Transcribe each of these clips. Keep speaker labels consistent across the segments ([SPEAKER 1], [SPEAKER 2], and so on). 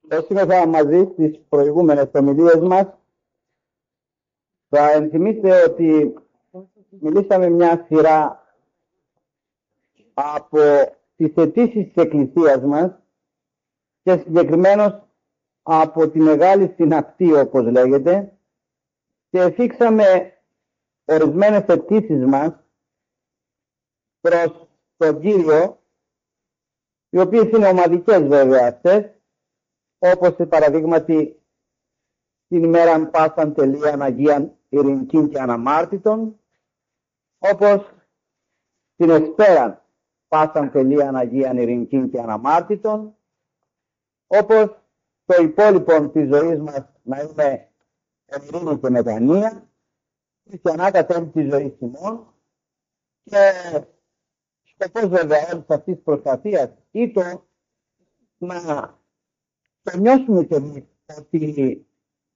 [SPEAKER 1] Όσοι μαζί στις προηγούμενες ομιλίες μας, θα ενθυμίστε ότι μιλήσαμε μια σειρά από τις αιτήσεις της Εκκλησίας μας και συγκεκριμένως από τη Μεγάλη Συνακτή, όπως λέγεται, και εφήξαμε ορισμένες αιτήσεις μας προς τον Κύριο, οι οποίες είναι ομαδικές βέβαια αυτές, όπως σε παραδείγματι την ημέραν πάσαν τελείαν Αγίαν ειρηνικήν και αναμάρτητον, όπως την εσπέραν πάσαν τελείαν Αγίαν ειρηνικήν και αναμάρτητον, όπως το υπόλοιπο της ζωής μας να είναι ειρήνη και μετανία, χριστιανά τέλη της ζωής ημών, και σκοπός βέβαια όλης αυτής της προσπαθίας ήτο να το νιώσουμε και εμείς ότι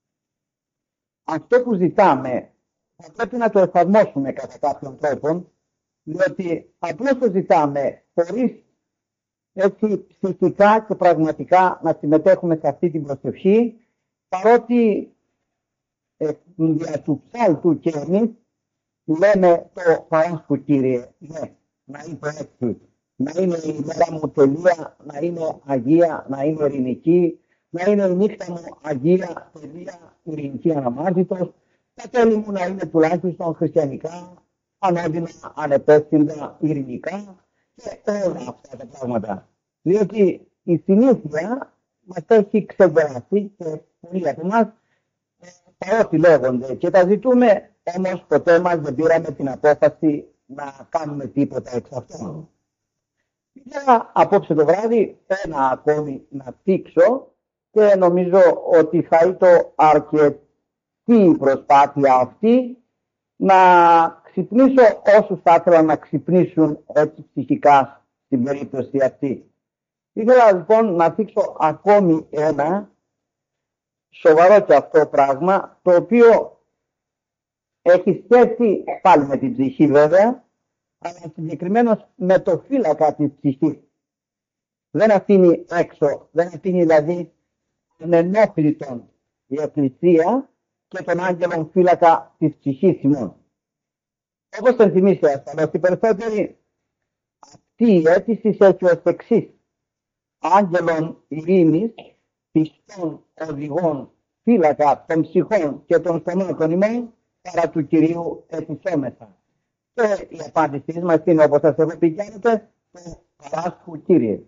[SPEAKER 1] αυτό που ζητάμε θα πρέπει να το εφαρμόσουμε κατά κάποιον τρόπο, διότι απλώς το ζητάμε χωρίς έτσι ψυχικά και πραγματικά να συμμετέχουμε σε αυτή την προσευχή, παρότι δια του ψάλτου και εμείς λέμε το Παράσχου Κύριε, ναι, να είναι έτσι, να είναι η μέρα μου τελεία, να είναι Αγία, να είναι ειρηνική, να είναι η νύχτα μου Αγία, τελεία, ειρηνική, αναμάρτητος, τα τέλη μου να είναι τουλάχιστον χριστιανικά, ανώδυνα, ανεπέστυντα, ειρηνικά και όλα αυτά τα πράγματα. Διότι η συνήθεια μας έχει ξεπεράσει και πολλοί από εμάς παρότι λέγονται και τα ζητούμε, όμως ποτέ μας δεν πήραμε την απόφαση να κάνουμε τίποτα εξ αυτών. Ήθελα απόψε το βράδυ ένα ακόμη να θίξω και νομίζω ότι θα ήταν αρκετή η προσπάθεια αυτή να ξυπνήσω όσους θα ήθελαν να ξυπνήσουν έτσι ψυχικά στην περίπτωση αυτή. Ήθελα λοιπόν να θίξω ακόμη ένα σοβαρό και αυτό πράγμα, το οποίο έχει σχέση πάλι με την ψυχή βέβαια, αλλά συγκεκριμένως με το φύλακα της ψυχής. Δεν αφήνει έξω, δεν αφήνει δηλαδή ανενόχλητον η Εκκλησία και τον άγγελον φύλακα της ψυχής ημών. Όπως τον θυμίσαι ασφαλώς, οι περισσότεροι αυτή η αίτηση έχει ως εξής: άγγελον ειρήνης, πιστών οδηγών, φύλακα των ψυχών και των στομάτων ημών, παρά του Κυρίου επισόμεθα. Και η απάντησή μας είναι, όπως σας έχω πει και το Παράσχου Κύριε.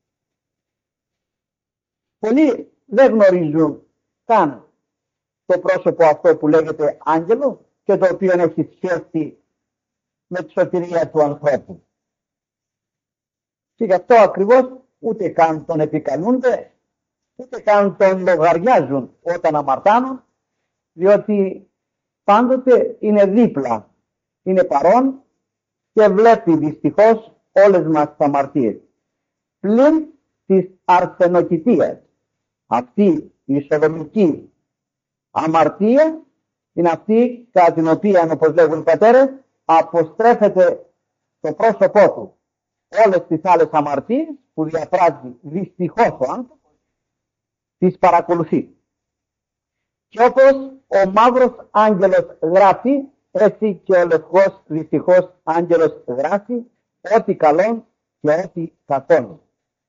[SPEAKER 1] Πολλοί δεν γνωρίζουν καν το πρόσωπο αυτό που λέγεται άγγελο και το οποίο έχει σχέση με τη σωτηρία του ανθρώπου. Και γι' αυτό ακριβώς ούτε καν τον επικαλούνται, ούτε καν τον λογαριάζουν όταν αμαρτάνουν, διότι πάντοτε είναι δίπλα, είναι παρόν και βλέπει δυστυχώς όλες μας τις αμαρτίες. Πλην της αρσενοκητείας. Αυτή η σοδομική αμαρτία είναι αυτή κατά την οποία, όπως λέγουν οι πατέρες, αποστρέφεται το πρόσωπό του. Όλες τις άλλες αμαρτίες που διαπράττει δυστυχώς ο άνθρωπος τις παρακολουθεί. Και όπως ο μαύρος άγγελος γράφει, έτσι και ο λευκός δυστυχώς άγγελος γράφει ό,τι καλόν και ό,τι κακόν.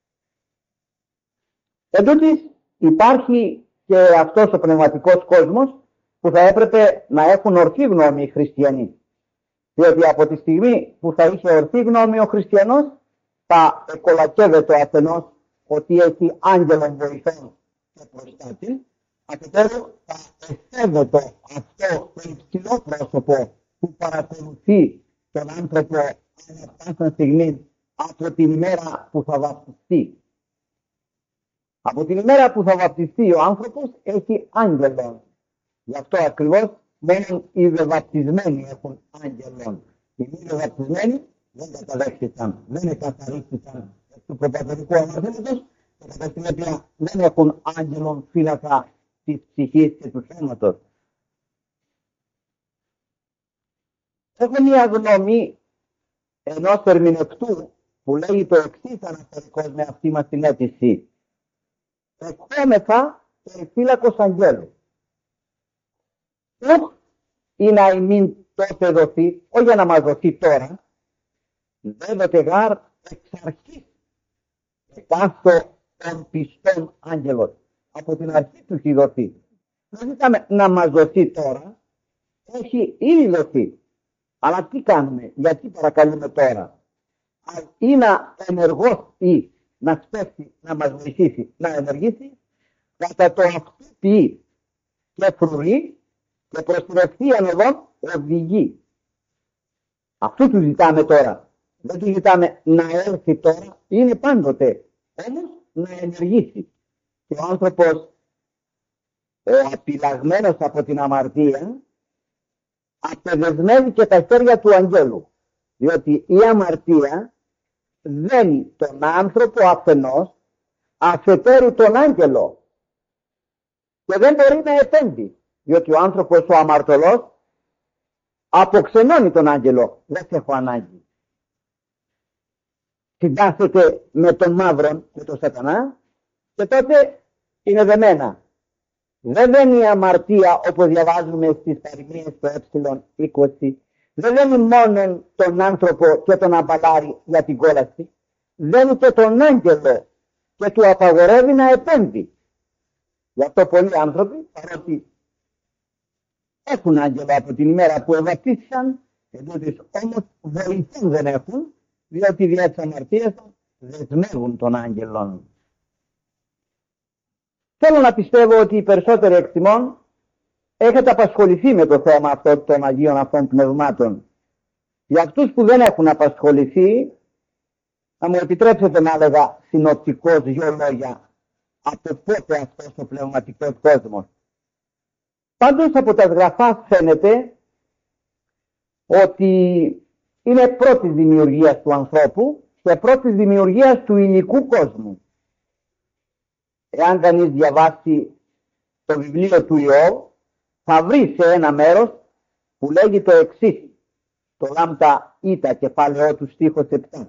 [SPEAKER 1] Εν τούτοις, υπάρχει και αυτός ο πνευματικός κόσμος που θα έπρεπε να έχουν ορθή γνώμη οι χριστιανοί. Διότι από τη στιγμή που θα είχε ορθή γνώμη ο χριστιανός, θα εκολακεύεται ο αφενός ότι έχει άγγελον βοηθών και προστάτη, αφετέρου θα εστέβεται αυτό το υψηλό πρόσωπο που παρακολουθεί τον άνθρωπο ανά πάσα στιγμή από την ημέρα που θα βαπτιστεί. Από την ημέρα που θα βαπτιστεί ο άνθρωπος έχει άγγελον. Γι' αυτό ακριβώς μόνο οι βαπτισμένοι έχουν άγγελον. Οι μη βαπτισμένοι δεν καταδέχτηκαν, δεν εκαθαρίστηκαν του προπατορικού αμαρτήματος και κατά συνέπεια δεν έχουν άγγελον φύλακα της ψυχής και του σώματος. Έχω μια γνώμη ενός ερμηνευτού που λέει το εξής αναφορικός με αυτή μας την αίτηση. εκχόμεθα φύλακος αγγέλου. Ουκ ή να ημίν τότε δοθεί, όχι για να μας δοθεί τώρα, δέδοτε γάρ εξ αρχής εκάστο των πιστών άγγελων. Από την αρχή του έχει δοθεί. Δεν ζητάμε να μας δοθεί τώρα, έχει ήδη δοθεί. Αλλά τι κάνουμε, γιατί παρακαλούμε τώρα? Ή να ενεργός ή να σπεύσει να μας βοηθήσει να ενεργήσει, κατά το αυτού ποιεί και φρουρεί και προς την ευθείαν οδόν οδηγεί. Αυτό του ζητάμε τώρα. Δεν του ζητάμε να έρθει τώρα, είναι πάντοτε. Όμως να ενεργήσει. Και ο άνθρωπος, ο απειλαγμένος από την αμαρτία, απεδεσμεύει και τα χέρια του αγγέλου. Διότι η αμαρτία δένει τον άνθρωπο αφενός, αφετέρου τον άγγελο. Και δεν μπορεί να επέμβει. Διότι ο άνθρωπος ο αμαρτωλός αποξενώνει τον άγγελο. Δεν σε έχω ανάγκη. Συντάσσεται με τον μαύρον, με τον σατανά, και τότε είναι δεμένα. Δεν δένει η αμαρτία, όπως διαβάζουμε στις παροιμίες του ε20, δεν δένει μόνο τον άνθρωπο και τον αμπαλάρει για την κόλαση, δένει και τον άγγελο και του απαγορεύει να επέμβει. Γι' αυτό πολλοί άνθρωποι, παρότι έχουν άγγελο από την ημέρα που ευαπτίστησαν, όμως βοηθούν δεν έχουν, διότι δια της αμαρτίας δεσμεύουν τον άγγελον. Θέλω να πιστεύω ότι οι περισσότεροι εκτιμών έχετε απασχοληθεί με το θέμα αυτό των Αγίων αυτών πνευμάτων. Για αυτούς που δεν έχουν απασχοληθεί, θα μου επιτρέψετε να έλεγα συνοπτικώς δύο λόγια από πότε αυτός ο πνευματικός κόσμος. Πάντως από τα γραφά φαίνεται ότι είναι πρώτης δημιουργίας του ανθρώπου και πρώτης δημιουργίας του υλικού κόσμου. Εάν κανείς διαβάσει το βιβλίο του Ιώβ, θα βρει σε ένα μέρος που λέγει το εξής, το λάμτα ήτα κεφάλαιό του στίχος 7.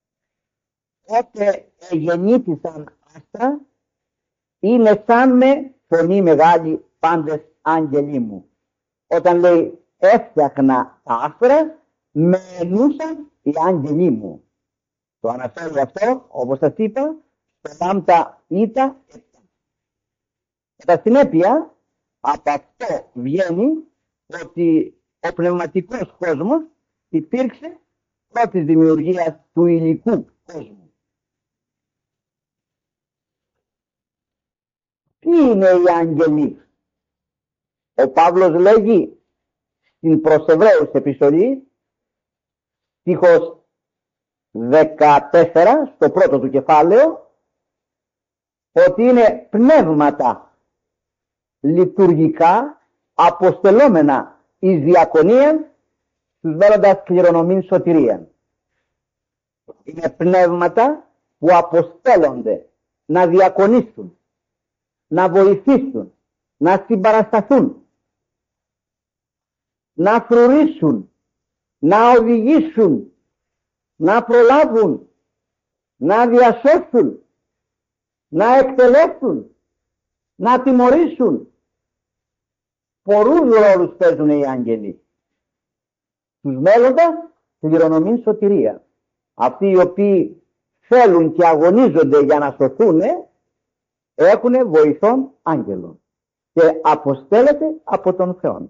[SPEAKER 1] Ότε γεννήθησαν άστρα, είναι σαν με φωνή μεγάλη πάντες άγγελοι μου. Όταν λέει έφτιαχνα τα άστρα, με ενούσαν οι άγγελοι μου. Το αναφέρει αυτό, όπως σας είπα, στο λάμτα ήτα 7. Κατά συνέπεια, από αυτό βγαίνει ότι ο πνευματικός κόσμος υπήρξε πρώτης δημιουργίας του υλικού κόσμου. Ποιοι είναι οι άγγελοι? Ο Παύλος λέγει στην προς Εβραίους επιστολή, στίχος 14, στο πρώτο του κεφάλαιο, ότι είναι πνεύματα λειτουργικά αποστελόμενα εις διακονίαν τους μέλλοντας κληρονομήν σωτηρίαν. Είναι πνεύματα που αποστέλλονται να διακονήσουν, να βοηθήσουν, να συμπαρασταθούν, να φρουρήσουν, να οδηγήσουν, να προλάβουν, να διασώσουν, να εκτελέσουν, να τιμωρήσουν. Πολλούς ρόλους παίζουν οι άγγελοι. Τους μέλλοντας κληρονομήν σωτηρία. Αυτοί οι οποίοι θέλουν και αγωνίζονται για να σωθούν έχουν βοηθών άγγελων και αποστέλλεται από τον Θεό.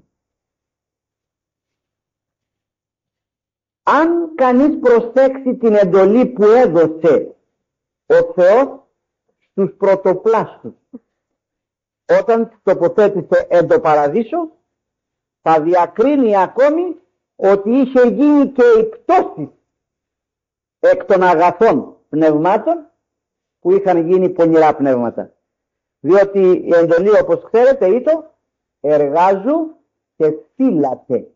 [SPEAKER 1] Αν κανείς προσέξει την εντολή που έδωσε ο Θεός στους πρωτοπλάστους όταν τοποθέτησε εν το παραδείσο, θα διακρίνει ακόμη ότι είχε γίνει και η πτώση εκ των αγαθών πνευμάτων που είχαν γίνει πονηρά πνεύματα. Διότι η εντολή, όπως ξέρετε, ήταν εργάζου και φύλατε.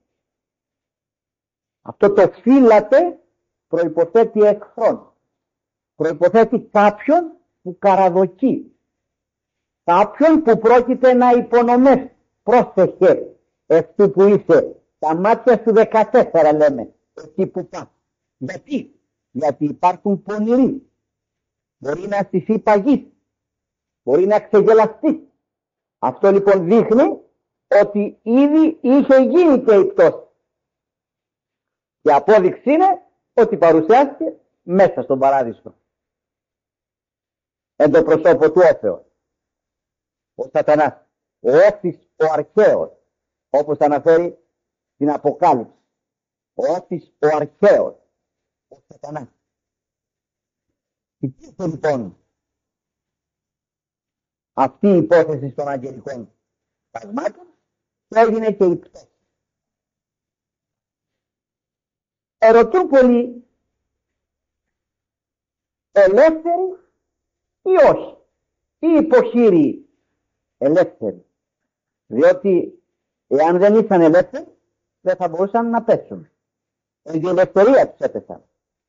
[SPEAKER 1] Αυτό το φύλατε προϋποθέτει εχθρόν. Προϋποθέτει κάποιον που καραδοκεί. Κάποιον που πρόκειται να υπονομεύσει. Πρόσεχε αυτού που είσαι. Τα μάτια σου 14 λέμε. Εκεί που πας. Γιατί υπάρχουν πονηροί. Μπορεί να στηθεί παγής. Μπορεί να ξεγελαστεί. Αυτό λοιπόν δείχνει ότι ήδη είχε γίνει και η πτώση. Η απόδειξη είναι ότι παρουσιάστηκε μέσα στον παράδεισο. Εν το προσώπο του Όφεως. Ο Σατανάς. Ο Όφης ο αρχαίος. Όπως αναφέρει στην Αποκάλυψη. Ο Όφης ο αρχαίος. Ο Σατανάς. Υπήρχε λοιπόν αυτή η υπόθεση των αγγελικών πραγμάτων και έγινε και η πτώση. Ερωτούν πολλοί, ελεύθεροι ή όχι, ή υποχείριοι ελεύθεροι. Διότι εάν δεν ήσαν ελεύθεροι δεν θα μπορούσαν να πέσουν. Εν την ελευθερία τους έπεσαν.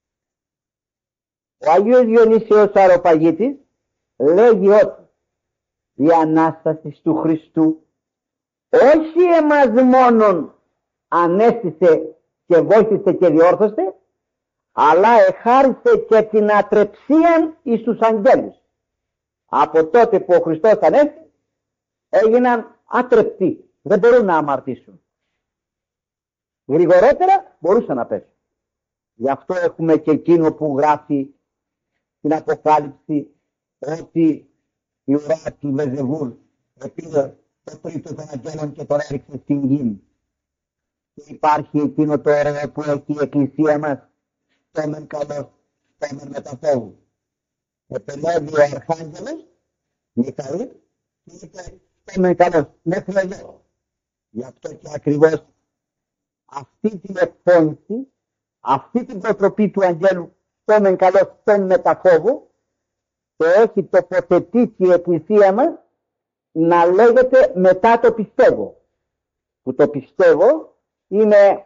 [SPEAKER 1] Ο Άγιος Διονύσιος Αεροπαγίτης λέγει ότι η Ανάσταση του Χριστού όχι εμάς μόνον ανέστησε και βοήθησε και διόρθωσε, αλλά εχάρισε και την ατρεψία εις τους αγγέλους. Από τότε που ο Χριστός ανέστη, έγιναν ατρεπτοί. Δεν μπορούν να αμαρτήσουν. Γρηγορότερα μπορούσαν να πέσουν. Γι' αυτό έχουμε και εκείνο που γράφει στην Αποκάλυψη ότι η ουρά του Βεζεβούλ πήρε το τρίτο των αγγέλων και τον έριξε στην γη. Και υπάρχει εκείνο το έργο που έχει η Εκκλησία μας, το μεν καλός, το μεν μεταφόγου. Επελεύει ο Αρχάγγελος, Μιχαήλ, και είπε το μεν καλός, μέχρι εδώ. Γι' αυτό και ακριβώς αυτή την εκφώνηση, αυτή την προτροπή του αγγέλου, το μεν καλός, τον μεταφόγου, το έχει τοποθετήσει η Εκκλησία μας να λέγεται μετά το πιστεύω. Που το πιστεύω είναι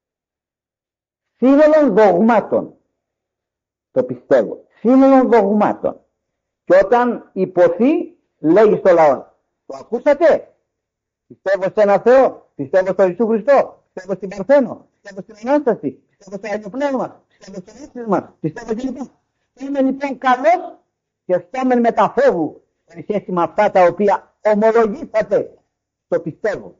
[SPEAKER 1] σύνολο δογμάτων. Το πιστεύω. Σύνολο δογμάτων. Και όταν υποθεί, λέγει στο λαό, το ακούσατε? Πιστεύω σε ένα Θεό, πιστεύω στον Ιησού Χριστό, πιστεύω στην Παρθένο, πιστεύω στην Ανάσταση, πιστεύω στο Άγιο Πνεύμα, πιστεύω στο Ίσθισμα, πιστεύω κλπ. Είμαι λοιπόν καλός και στόμεν μεταφεύγου σε σχέση με αυτά τα οποία ομολογήσατε. Το πιστεύω.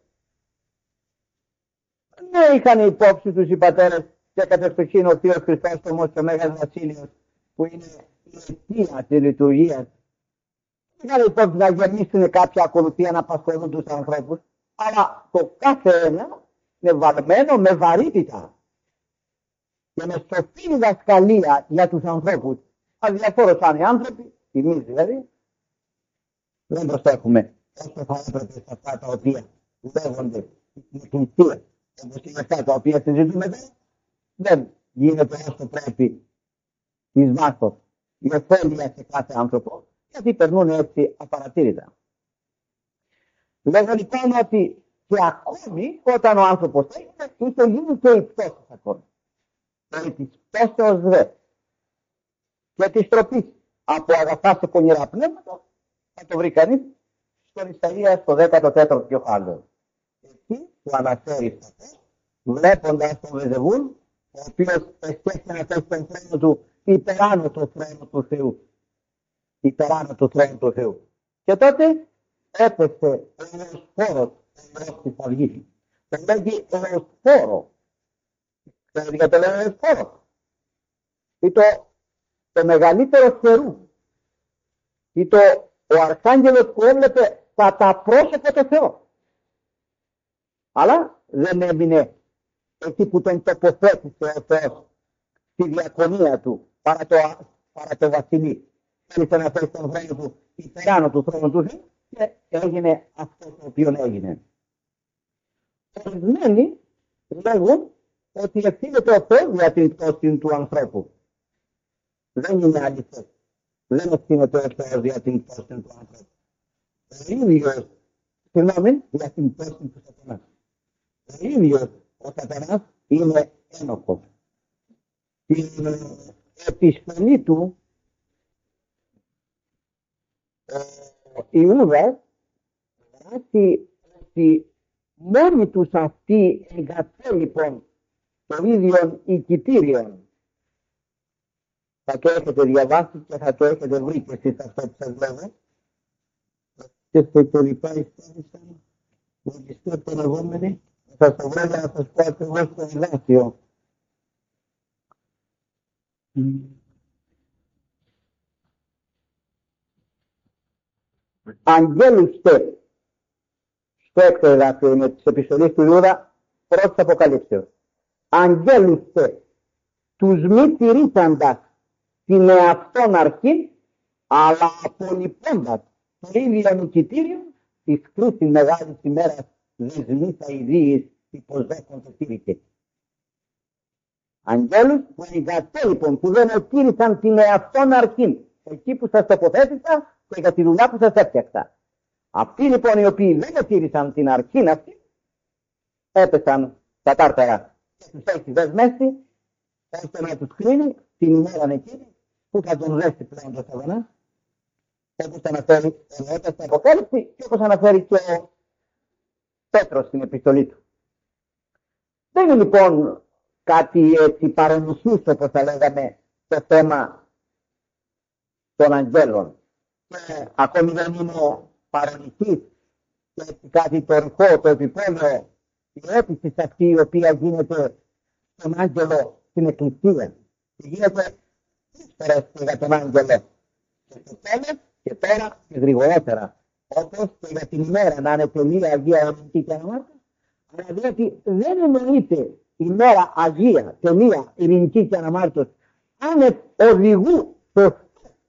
[SPEAKER 1] Δεν είχαν υπόψη τους οι πατέρες και κατευθοχήν ο Θείος Χριστόστομος και ο Μέγας Βασίλειος, που είναι η αιτία της λειτουργίας. Δεν είχαν υπόψη να γεμίσουν κάποια ακολουθία να απασχολούν τους ανθρώπους, αλλά το κάθε ένα είναι βαρμένο με βαρύτητα και με σοφή διδασκαλία για τους ανθρώπους. Αδιαφόρος αν οι άνθρωποι, εμείς δηλαδή, δεν προσέχουμε όσο θα έπρεπε σε αυτά τα οποία λέγονται η Εκκλησία, όπως είναι αυτά τα οποία συζητούμε εδώ, δεν γίνεται όσο πρέπει εις βάθος η ωφέλεια σε κάθε άνθρωπο, γιατί περνούν έτσι απαρατήρητα. Λέγω λοιπόν ότι και ακόμη όταν ο άνθρωπος έγινε, είχε γίνει και η πτώση ακόμη. Και της πτώσεως δε και της τροπής από αγαθά σε πονηρά πνεύματα, θα το βρει κανείς στον Ισαΐα στο 14ο κεφάλαιο. Εκεί που αναφέρει βλέποντας τον Βεζεβούλ, ο οποίος εσκέφτεται να θέσει τον θρόνο του υπεράνω το θρόνο του Θεού. Υπεράνω το θρόνο του Θεού. Και τότε έπεσε ο Εωσφόρος εμπρός της αυγής. Τον λέγει Εωσφόρο. Ξέρετε γιατί το λέει Εωσφόρο? Είναι το μεγαλύτερο θερού. Είναι ο Αρχάγγελος που έβλεπε κατά πρόσωπο το Θεό. Αλλά δεν έμεινε εκεί που τον τοποθέτησε ο Θεός στη διακονία του παρά το βασιλεί. Θέλησε να θέσει τον θρόνο του υπεράνω του θρόνου του Θεού και έγινε αυτό το οποίο έγινε. Ορισμένοι λέγουν ότι ευθύνεται ο Θεός για την πτώση του ανθρώπου. Δεν είναι αληθές. Δεν ευθύνεται ο Θεός για την πτώση του ανθρώπου. Ο ίδιος, συγγνώμη, για την πτώση του Σατανά. Ο ίδιος ο Σατανάς είναι ένοχος. Στην επιστολή του Ιούδας γράφει ότι μόνοι τους αυτοί εγκατέλειπαν το ίδιο οικητήριον. Θα το έχετε διαβάσει και θα το έχετε βρει και εσείς αυτό που σας λέω. και στο υπολοιπά ειστέρησαν, λογιστέ πορευόμενοι, θα σας βρω να σας πω ακριβώς το εδάφιο. Αγγέλους τε, στο έκτο εδάφιο είναι της επιστολής του Ιούδα, πρώτης Αποκαλύψεως. Αγγέλους τε, τους μη τηρήσαντας την εαυτόν αρχή, αλλά απολυπώντας το ίδιο νοικητήριο της κρίσης μεγάλης ημέρας δεσμής αηδίης υποσδέχονται τήρηκε. Αγγέλους που εγκατέλειπον, που δεν ετήρησαν την εαυτόν αρχή, εκεί που σας τοποθέτησα και για τη δουλειά που σας έφτιαξα. Αυτοί λοιπόν οι οποίοι δεν ετήρησαν την αρχή αυτή, έπεσαν στα τάρταρα και τους έχει δεσμεύσει, ώστε να τους κρίνει την ημέρα εκείνη που θα τον δέσει πλέον το Σαββανά, όπως αναφέρει στην Αποκάλυψη και όπως αναφέρει και ο Πέτρος στην επιστολή του. Δεν είναι λοιπόν κάτι έτσι παρονισούς, όπως θα λέγαμε, το θέμα των αγγέλων. Και ακόμη δεν είναι παρονισής και κάτι το ρηχό, το επιπόλαιο, η αίτηση αυτή η οποία γίνεται στον άγγελο στην Εκκλησία. Γίνεται φορές για τον άγγελο. Και στο τέλος και πέρα και γρηγορότερα. Όπως και για την ημέρα να είναι τελεία Αγία Ειρηνική και Αναμάρτητα. Αλλά διότι δεν εννοείται ημέρα Αγία, τελεία Ειρηνική και Αναμάρτητα άνευ οδηγού σωστού,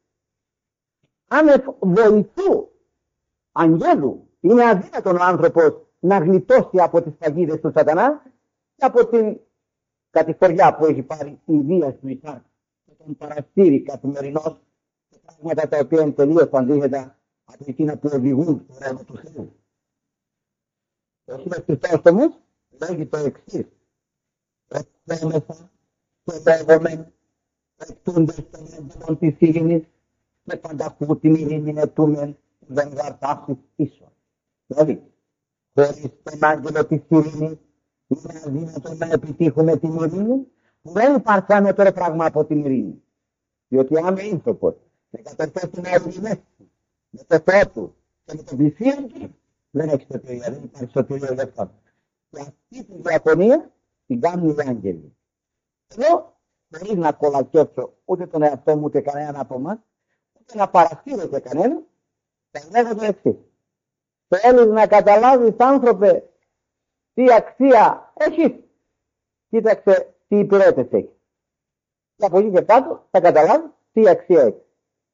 [SPEAKER 1] άνευ βοηθού αγγέλου. Είναι αδύνατον ο άνθρωπος να γλιτώσει από τις παγίδες του σατανά και από την κατηφοριά που έχει πάρει η βία του Ισάκ και τον παραστήρι καθημερινώς και πράγματα τα οποία είναι τελείως αντίθετα από εκείνα που οδηγούν στο ρεύμα του Θεού. Ο Σύλλος Χριστός όμως λέγει το εξής: «Εκπέμεσα και λέγομεν εκτούντες των έντονων της ειρήνης, με πανταχού την ειρήνη ετούμεν δεν γαρτάσεις πίσω». Δηλαδή, χωρίς τον άγγελο της ειρήνης είναι αδύνατο να επιτύχουμε την ειρήνη, που δεν υπάρχει ανώτερο πράγμα από την ειρήνη. Διότι αν ο άνθρωπος εγκαταστήσει να ειρηνεύσει με το Θεό του και με τον πλησίον του, δεν έχει σωτηρία, δεν υπάρχει σωτηρία για αυτόν. Και αυτή τη διαφωνία την κάνουν οι άγγελοι. Εδώ, χωρίς να κολακέψω ούτε τον εαυτό μου ούτε κανέναν από εμάς, ούτε να παρασύρω και κανέναν, θα λέγω το εξής: θέλεις να καταλάβεις, άνθρωπε, τι αξία έχεις? Κοίταξε τι υπηρέτες έχεις. Και από εκεί και κάτω θα καταλάβεις τι αξία έχεις.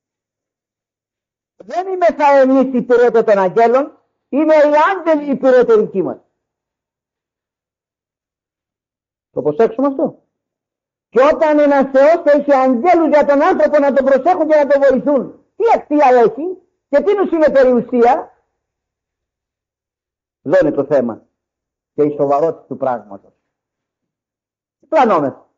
[SPEAKER 1] Δεν είμαι θα εμείς υπηρέτε των αγγέλων, είναι οι άγγελοι υπηρέτερικοί μας. Το προσέξουμε αυτό. Και όταν ένας Θεός έχει αγγέλους για τον άνθρωπο να τον προσέχουν και να τον βοηθούν, τι αξία έχει και τι τους είναι περιουσία? Εδώ είναι το θέμα και η σοβαρότητα του πράγματος. Πλανόμεθα.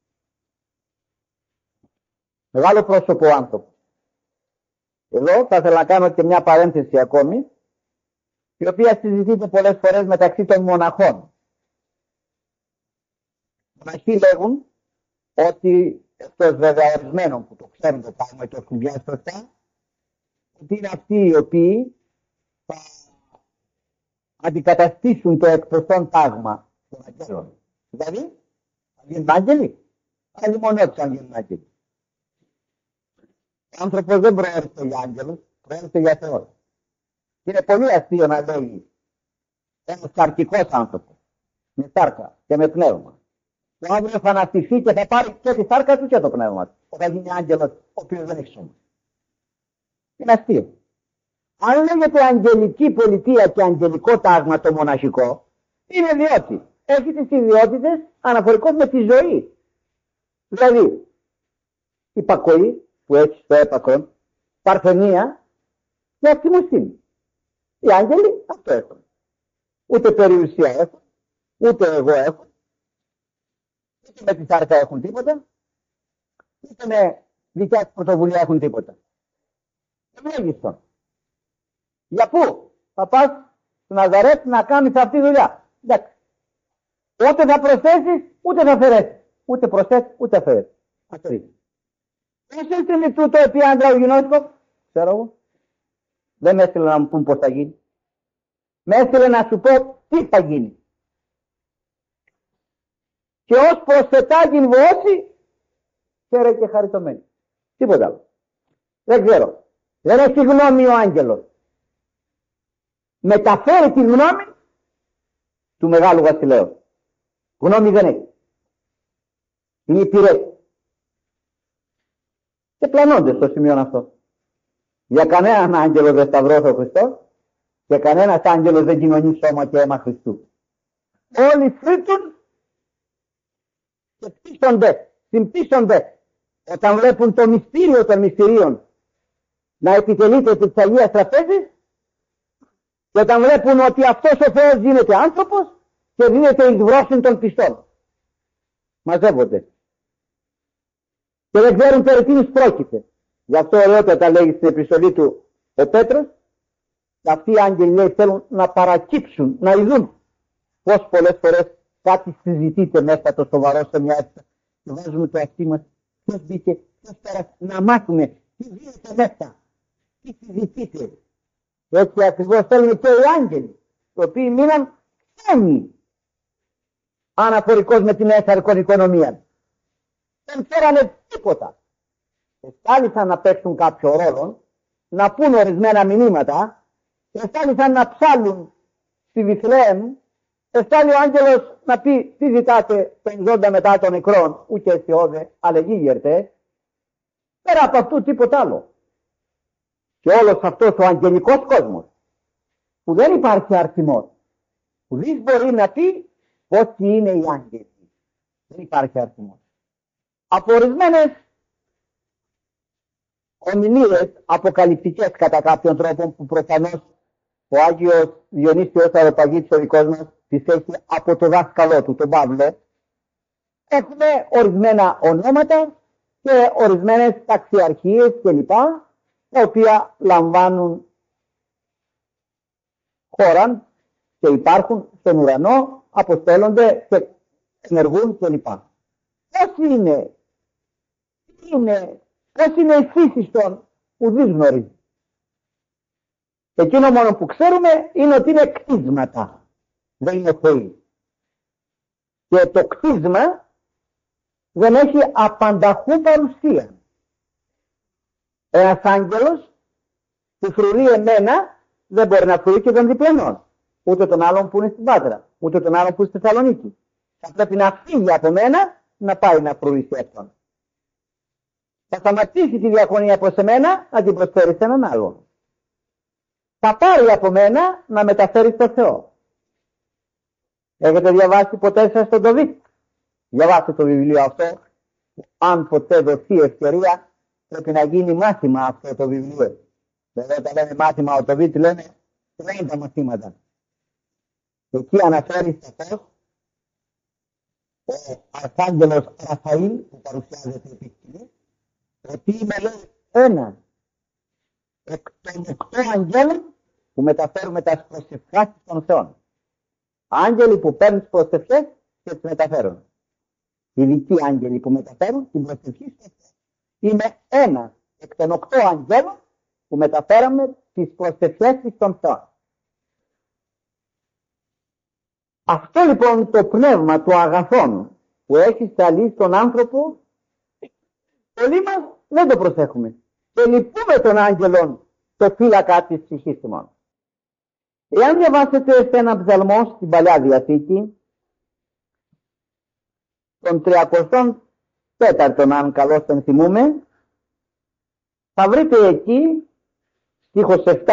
[SPEAKER 1] Μεγάλο πρόσωπο άνθρωπο. Εδώ θα ήθελα να κάνω και μια παρένθεση ακόμη, η οποία συζητείται πολλές φορές μεταξύ των μοναχών. Οι μοναχοί λέγουν ότι, εκτός βέβαια ορισμένων που το ξέρουν το πράγμα και το έχουν βιάσει σωστά, ότι είναι αυτοί οι οποίοι θα αντικαταστήσουν το εκπροσών τάγμα των αγγέλων. Δηλαδή, θα γίνουν άγγελοι, άλλοι μονότες θα γίνουν άγγελοι. Ο άνθρωπος δεν προέρχεται για άγγελους, προέρχεται για Θεό. Είναι πολύ αστείο να λέει ένας σαρκικός άνθρωπος, με σάρκα και με πνεύμα, που αύριο θα αναστηθεί και θα πάρει και τη σάρκα του και το πνεύμα του. Θα γίνει άγγελος ο οποίος δεν έχει σώμα. Είναι αστείο. Αν λέγεται αγγελική πολιτεία και αγγελικό τάγμα το μοναχικό, είναι διότι έχει τις ιδιότητες αναφορικώς με τη ζωή. Δηλαδή, υπακοή που έχει στο έπακρον, παρθενία και ακτιμοσύνη. Οι άγγελοι αυτό έχουν. Ούτε περιουσία έχουν, ούτε εγώ έχω, ούτε με τη σάρκα έχουν τίποτα, ούτε με δικιά της πρωτοβουλία έχουν τίποτα. Ευλόγιστον. Για πού? Θα πας στο Ναζαρέτ να κάνεις αυτή τη δουλειά. Εντάξει. Ούτε θα προσθέσεις, ούτε θα αφαιρέσεις. Ούτε προσθέσεις, ούτε αφαιρέσεις. Αφαιρέσεις. Πώς είναι τούτο επί άντρα ο γινόσκοπ? Ξέρω εγώ. Δεν με έστειλε να μου πούν πώς θα γίνει. Με έστειλε να σου πω τι θα γίνει. Και ως προσθετάγιν βοώσει, χαίρε και χαριτωμένη. Τίποτα άλλο. Δεν ξέρω. Δεν έχει γνώμη ο άγγελος. Μεταφέρει τη γνώμη του Μεγάλου Βασιλέως. Γνώμη δεν έχει. Είναι υπηρέτη. Και πλανώνται στο σημείο αυτό. Για κανέναν άγγελο δεν σταυρώθηκε ο Χριστός και κανένας άγγελος δεν κοινωνεί σώμα και αίμα Χριστού. Όλοι φρύτουν και πτήσονται, συμπτύσσονται όταν βλέπουν το μυστήριο των μυστηρίων να επιτελείται επί της Αγίας Τραπέζης και όταν βλέπουν ότι αυτός ο Θεός γίνεται άνθρωπος και δίνεται εις βρόσιν των πιστών. Μαζεύονται. Και δεν ξέρουν περί τίνος πρόκειται. Γι' αυτό ωραιότατα λέγει στην επιστολή του ο Πέτρος, αυτοί οι άγγελοι λέει, θέλουν να παρακύψουν, να ειδούν πως πολλές φορές κάτι συζητείται μέσα το σοβαρό σε μια αίθουσα και βάζουμε το αυτί μας, ποιος μπήκε, ποιος πέρασε, να μάθουμε τι γίνεται μέσα, τι συζητείται. Έτσι ακριβώς θέλουν και οι άγγελοι, οι οποίοι μείναν ξένοι αναφορικώς με την εσωτερική οικονομία. Δεν φέρανε τίποτα. Εστάλησαν να παίξουν κάποιο ρόλο, να πούν ορισμένα μηνύματα, εστάλησαν να ψάλουν στη Βιθλεέμ, εστάλει ο άγγελος να πει τι ζητάτε τον ζώντα μετά των νεκρών, ούτε αισιόδε, αλλά γίγερτε. Πέρα από αυτού τίποτα άλλο. Και όλος αυτός ο αγγελικός κόσμος, που δεν υπάρχει αριθμός, που δεν μπορεί να πει πόσοι είναι οι άγγελοι. Δεν υπάρχει αριθμός. Από ορισμένες ομιλίες αποκαλυπτικές κατά κάποιον τρόπο που προφανώς ο Άγιος Διονύσιος Αεροπαγίτης ο δικός μας τις έχει από το δάσκαλό του, τον Παύλο, έχουμε ορισμένα ονόματα και ορισμένες ταξιαρχίες κλπ, τα οποία λαμβάνουν χώρα και υπάρχουν στον ουρανό, αποστέλλονται και ενεργούν κλπ. Πώς είναι η φύση των ουδής γνωρίζει. Εκείνο μόνο που ξέρουμε είναι ότι είναι κτίσματα. Δεν είναι θεοί. Και το κτίσμα δεν έχει απανταχού παρουσία. Ένας άγγελος που φρουρεί εμένα δεν μπορεί να φρουρεί και τον διπλανό. Ούτε τον άλλον που είναι στην Πάτρα. Ούτε τον άλλον που είναι στη Θεσσαλονίκη. Θα πρέπει να φύγει από μένα να πάει να φρουρήσει αυτόν. Θα σταματήσει τη διακονία από εμένα να την προσφέρει σε έναν άλλον. Θα πάρει από μένα να μεταφέρει στο Θεό. Έχετε διαβάσει ποτέ σας τον Δαβίτ? Διαβάστε το βιβλίο αυτό. Αν ποτέ δοθεί ευκαιρία, πρέπει να γίνει μάθημα αυτό το βιβλίο. Βέβαια όταν λέμε μάθημα ο Δαβίτ λένε 30 μαθήματα. Εκεί αναφέρει σαφώς ο Αρχάγγελος Ραφαήλ που παρουσιάζεται επί σκηνής, ότι είμαι λέει ένα εκ των 8 αγγέλων που μεταφέρουμε τα προσευχάσεις των Θεών. Άγγελοι που παίρνουν τις προσευχές και τις μεταφέρουν. Ειδικοί άγγελοι που μεταφέρουν την προσευχή στον Θεό. Είμαι ένα εκ των 8 αγγέλων που μεταφέραμε τις προσευχές των Θεών. Αυτό λοιπόν το πνεύμα του αγαθών που έχει σταλεί στον άνθρωπο, πολλοί μας δεν το προσέχουμε. Και λυπούμε τον άγγελον το φύλακα της ψυχής του μόνο. Εάν διαβάσετε σε έναν ψαλμό στην Παλιά Διαθήκη, τον 34ο αν καλώς τον θυμούμε, θα βρείτε εκεί, στίχος 7,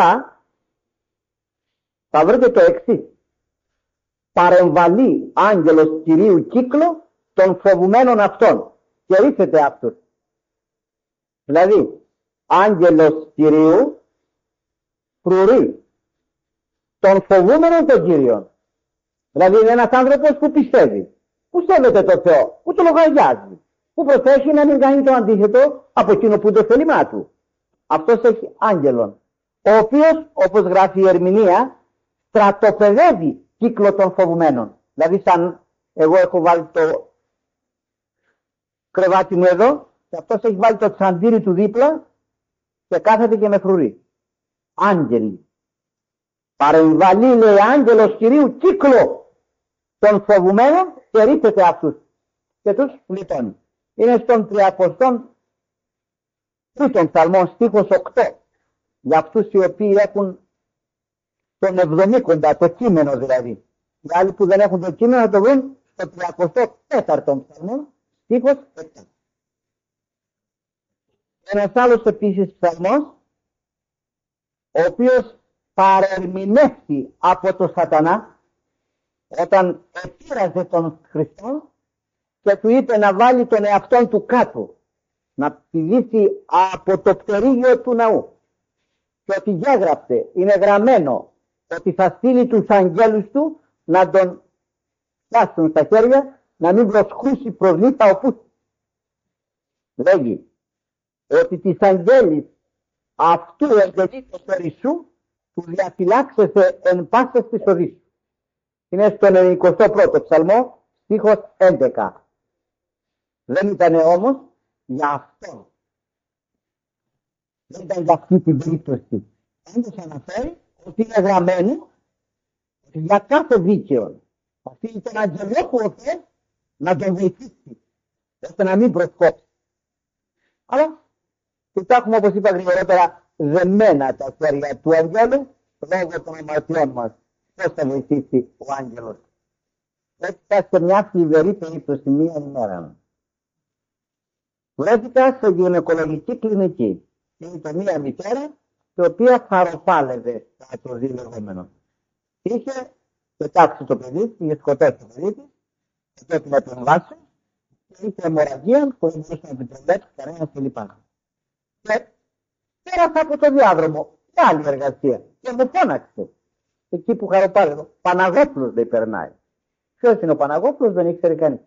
[SPEAKER 1] θα βρείτε το εξής. Παρεμβαλεί άγγελος Κυρίου κύκλο των φοβουμένων αυτών και ρίξετε αυτούς. Δηλαδή, άγγελος Κυρίου φρουρεί των φοβούμενων των Κύριων. Δηλαδή είναι ένας άνθρωπος που πιστεύει, που σέβεται το Θεό, που το λογαριάζει, που προσέχει να μην κάνει το αντίθετο από εκείνο που το θέλημά του. Αυτός έχει άγγελον, ο οποίος, όπως γράφει η ερμηνεία, στρατοπεδεύει κύκλο των φοβουμένων. Δηλαδή σαν εγώ έχω βάλει το κρεβάτι μου εδώ και αυτός έχει βάλει το τσαντήρι του δίπλα και κάθεται και με φρουρεί. άγγελοι. Παρεμβαλεί, λέει, άγγελος Κυρίου κύκλο των φοβουμένων και ρίχνεται αυτούς και τους λιτώνει. Είναι στον 33ο ψαλμό, στίχος 8, για αυτούς οι οποίοι έχουν τον 70, το κείμενο δηλαδή. Οι άλλοι που δεν έχουν το κείμενο να το βρουν στο 34ο ψαλμό, στίχος 7. Ένας άλλος επίσης ψαλμός, ο οποίος παρερμηνεύσει από τον Σατανά όταν επήραζε τον Χριστό και του είπε να βάλει τον εαυτόν του κάτω, να πηδήσει από το πτερίγιο του ναού, και ότι διάγραψε, είναι γραμμένο, ότι θα στείλει τους αγγέλους του να τον πιάσουν στα χέρια, να μην προσκούσει προβλήτα οπού. Λέγει ότι τις αγγέλης αυτού εγγενήτως Περισσού του διαφυλάξεσαι εν πάσες της οδής σου. Είναι στον 91ο ψαλμό, στίχος 11. Δεν ήταν όμως για αυτό. Δεν ήταν για αυτή την περίπτωση. Πάντως αναφέρει ότι είναι γραμμένο ότι για κάθε δίκαιο θα στείλει τον αγγελόχο να τον βοηθήσει, ώστε να μην προσκόψει. Αλλά κοιτάξουμε, όπως είπα γρηγορότερα, δεμένα τα χέρια του αγγέλου λόγω των αμαρτιών μας. Πώς θα βοηθήσει ο άγγελος? Έτσι σε μια θλιβερή περίπτωση μία ημέρα. Βρέθηκα σε γυναικολογική κλινική. Είναι μία μητέρα η οποία χαροπάλευε το λεγόμενο. Είχε πετάξει το παιδί, είχε σκοτώσει το παιδί της, πρέπει να τον βάσει, και είχε αιμορραγία που δεν μπορούσε να επιτρέψει κανένα κλπ. Και πέρασα από το διάδρομο, μια άλλη εργασία, και με φώναξε. Εκεί που χαροπάλευε, Παναγόπουλος δεν περνάει. Ποιος είναι ο Παναγόπουλος, δεν ήξερε κανείς.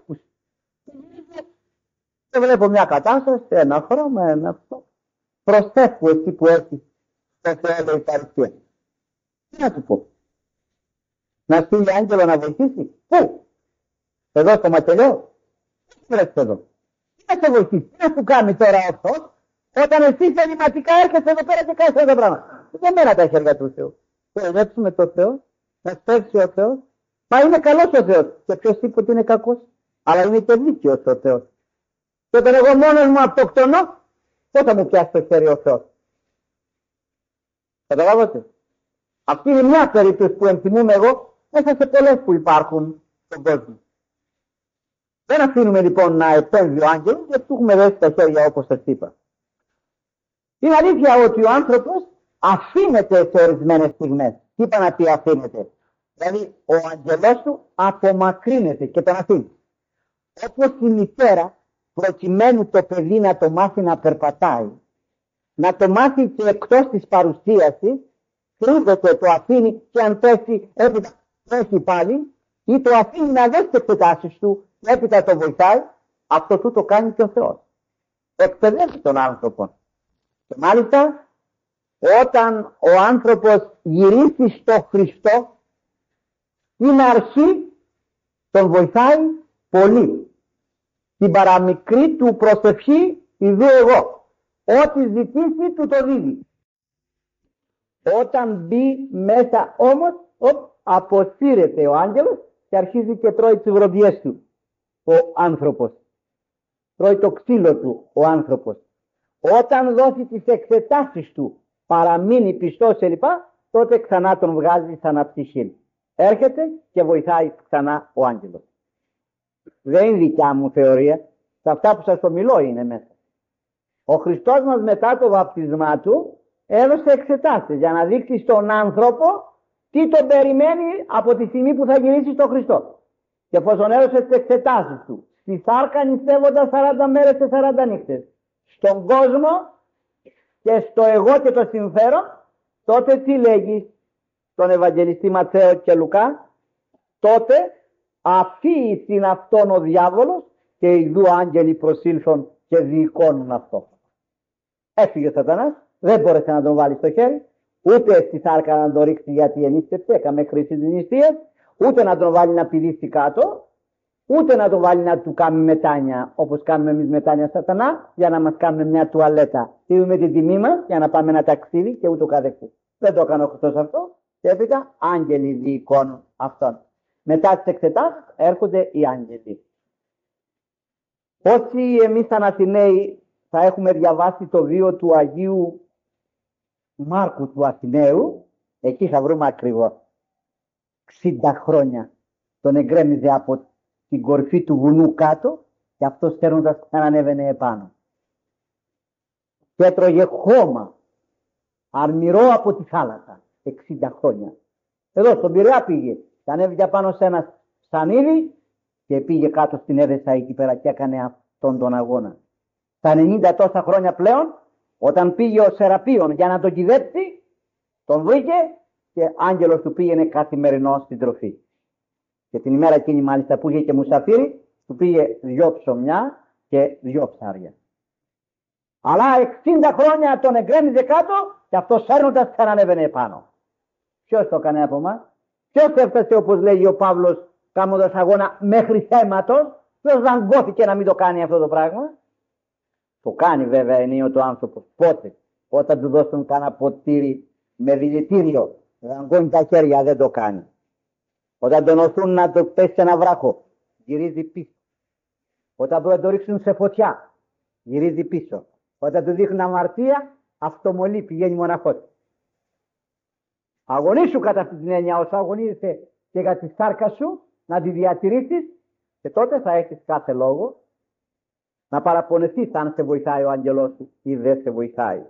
[SPEAKER 1] Και βλέπω μια κατάσταση, ένα χρώμα, ένα αυτό. Προσθέτω εκεί που έχει το Θεό η παρουσία. Τι να του πω? Να στείλει άγγελο να βοηθήσει? Πού? Εδώ στο μακελιό? Τι βρέσεις εδώ? Τι να σε βοηθήσει? Τι να σου κάνει τώρα αυτός, όταν εσύ θεληματικά έρχεσαι εδώ πέρα και κάνεις αυτά τα πράγματα? Δεν μένα τα χέρια του Θεού. Προεδρέψουμε το Θεό, να σπεύσει ο Θεός. Μα είναι καλός ο Θεός. Και ποιος είπε ότι είναι κακός? Αλλά είναι και δίκαιος ο Θεός. Και όταν εγώ μόνος μου αυτοκτονώ, πώς θα μου πιάσει το χέρι ο Θεός? Καταλάβατε? Αυτή είναι μια περίπτωση που ενθυμούμε εγώ μέσα σε πολλές που υπάρχουν στον κόσμο. Δεν αφήνουμε λοιπόν να επέμβει ο άγγελος, γιατί του έχουμε δέσει τα χέρια όπως σας είπα. Είναι αλήθεια ότι ο άνθρωπος αφήνεται σε ορισμένες στιγμές. Τι είπα να πει αφήνεται? Δηλαδή ο αγγελός του απομακρύνεται και τον αφήνει. Όπως η μητέρα, προκειμένου το παιδί να το μάθει να περπατάει, να το μάθει και εκτός της παρουσίασης, κρύβεται, το αφήνει, και αν πέσει έπειτα πέσει πάλι, ή το αφήνει να δώσει τις εξετάσεις του και έπειτα το βοηθάει. Αυτό του το κάνει και ο Θεός. Εκπαιδεύει τον άνθρωπο. Και μάλιστα όταν ο άνθρωπος γυρίσει στο Χριστό, στην αρχή τον βοηθάει πολύ. Την παραμικρή του προσευχή ιδού εγώ. Ό,τι ζητήσει του το δίνει. Όταν μπει μέσα όμως, αποσύρεται ο άγγελος και αρχίζει και τρώει τις βρωδιές του ο άνθρωπος. Τρώει το ξύλο του ο άνθρωπος. Όταν δώσει τις εξετάσεις του, παραμείνει πιστός κλπ, τότε ξανά τον βγάζει σαν αψυχή. Έρχεται και βοηθάει ξανά ο άγγελος. Δεν είναι δικιά μου θεωρία. Σε αυτά που σας το μιλώ είναι μέσα. Ο Χριστός μας μετά το βαπτισμά του έδωσε εξετάσεις για να δείξει στον άνθρωπο τι τον περιμένει από τη στιγμή που θα γυρίσει στον Χριστό. Και εφόσον έδωσε τις εξετάσεις του, στη σάρκα νηστεύοντας 40 μέρες και 40 νύχτες, στον κόσμο και στο εγώ και το συμφέρον, τότε τι λέγει στον Ευαγγελιστή Ματθαίο και Λουκά? Τότε αφήησιν αυτόν ο διάβολος και ιδού άγγελοι προσήλθον και διοικώνουν αυτό. Έφυγε ο Σατανάς, δεν μπόρεσε να τον βάλει στο χέρι, ούτε στη σάρκα να τον ρίξει γιατί ενίστεψε, έκαμε χρήση της νηστείας, ούτε να τον βάλει να πηδήσει κάτω, ούτε να το βάλει να του κάνει μετάνια, όπως κάνουμε εμείς μετάνια σατανά, για να μας κάνουμε μια τουαλέτα. Δίνουμε την τιμή μας για να πάμε ένα ταξίδι και ούτω καθεξής. Δεν το έκανε ο Χριστός αυτό και έπειτα άγγελοι διεικόνουν αυτόν. Μετά τις εξετάσεις έρχονται οι άγγελοι. Όσοι εμείς σαν Αθηναίοι θα έχουμε διαβάσει το βίο του Αγίου Μάρκου του Αθηναίου, εκεί θα βρούμε ακριβώς 60 χρόνια τον εγκρέμιζε από την κορφή του βουνού κάτω και αυτός σέρνοντας ξανανέβαινε επάνω. Και έτρωγε χώμα αρμυρό από τη θάλασσα 60 χρόνια. Εδώ στον Πειραιά πήγε και ανέβηκε πάνω σε ένα σανίδι και πήγε κάτω στην Έδεσα εκεί πέρα και έκανε αυτόν τον αγώνα. Στα 90 τόσα χρόνια πλέον, όταν πήγε ο Σεραπείων για να τον κυδέψει, τον βρήκε και άγγελος του πήγαινε καθημερινό στην τροφή. Και την ημέρα εκείνη μάλιστα που είχε και μουσαφίρι, του πήγε 2 ψωμιά και 2 ψάρια. Αλλά 60 χρόνια τον εγκρέμιζε κάτω και αυτός σέρνοντας ξανανέβαινε επάνω. Ποιος το έκανε από εμάς? Ποιος έφτασε, όπως λέγει ο Παύλος, κάνοντας αγώνα μέχρι θέματος? Ποιος δαγκώθηκε να μην το κάνει αυτό το πράγμα? Το κάνει βέβαια ενίοτε ο άνθρωπος. Πότε? Όταν του δώσουν κάνα ποτήρι με δηλητήριο, δαγκώνει τα χέρια, δεν το κάνει. Όταν τον οθούν να το πέσει σε ένα βράχο, γυρίζει πίσω. Όταν το ρίξουν σε φωτιά, γυρίζει πίσω. Όταν του δείχνουν αμαρτία, αυτομολύ, πηγαίνει μοναχός. Αγωνίσου κατά αυτή την έννοια, όσο αγωνίζεσαι και για τη σάρκα σου, να τη διατηρήσεις και τότε θα έχεις κάθε λόγο να παραπονεθείς αν σε βοηθάει ο άγγελός σου ή δεν σε βοηθάει.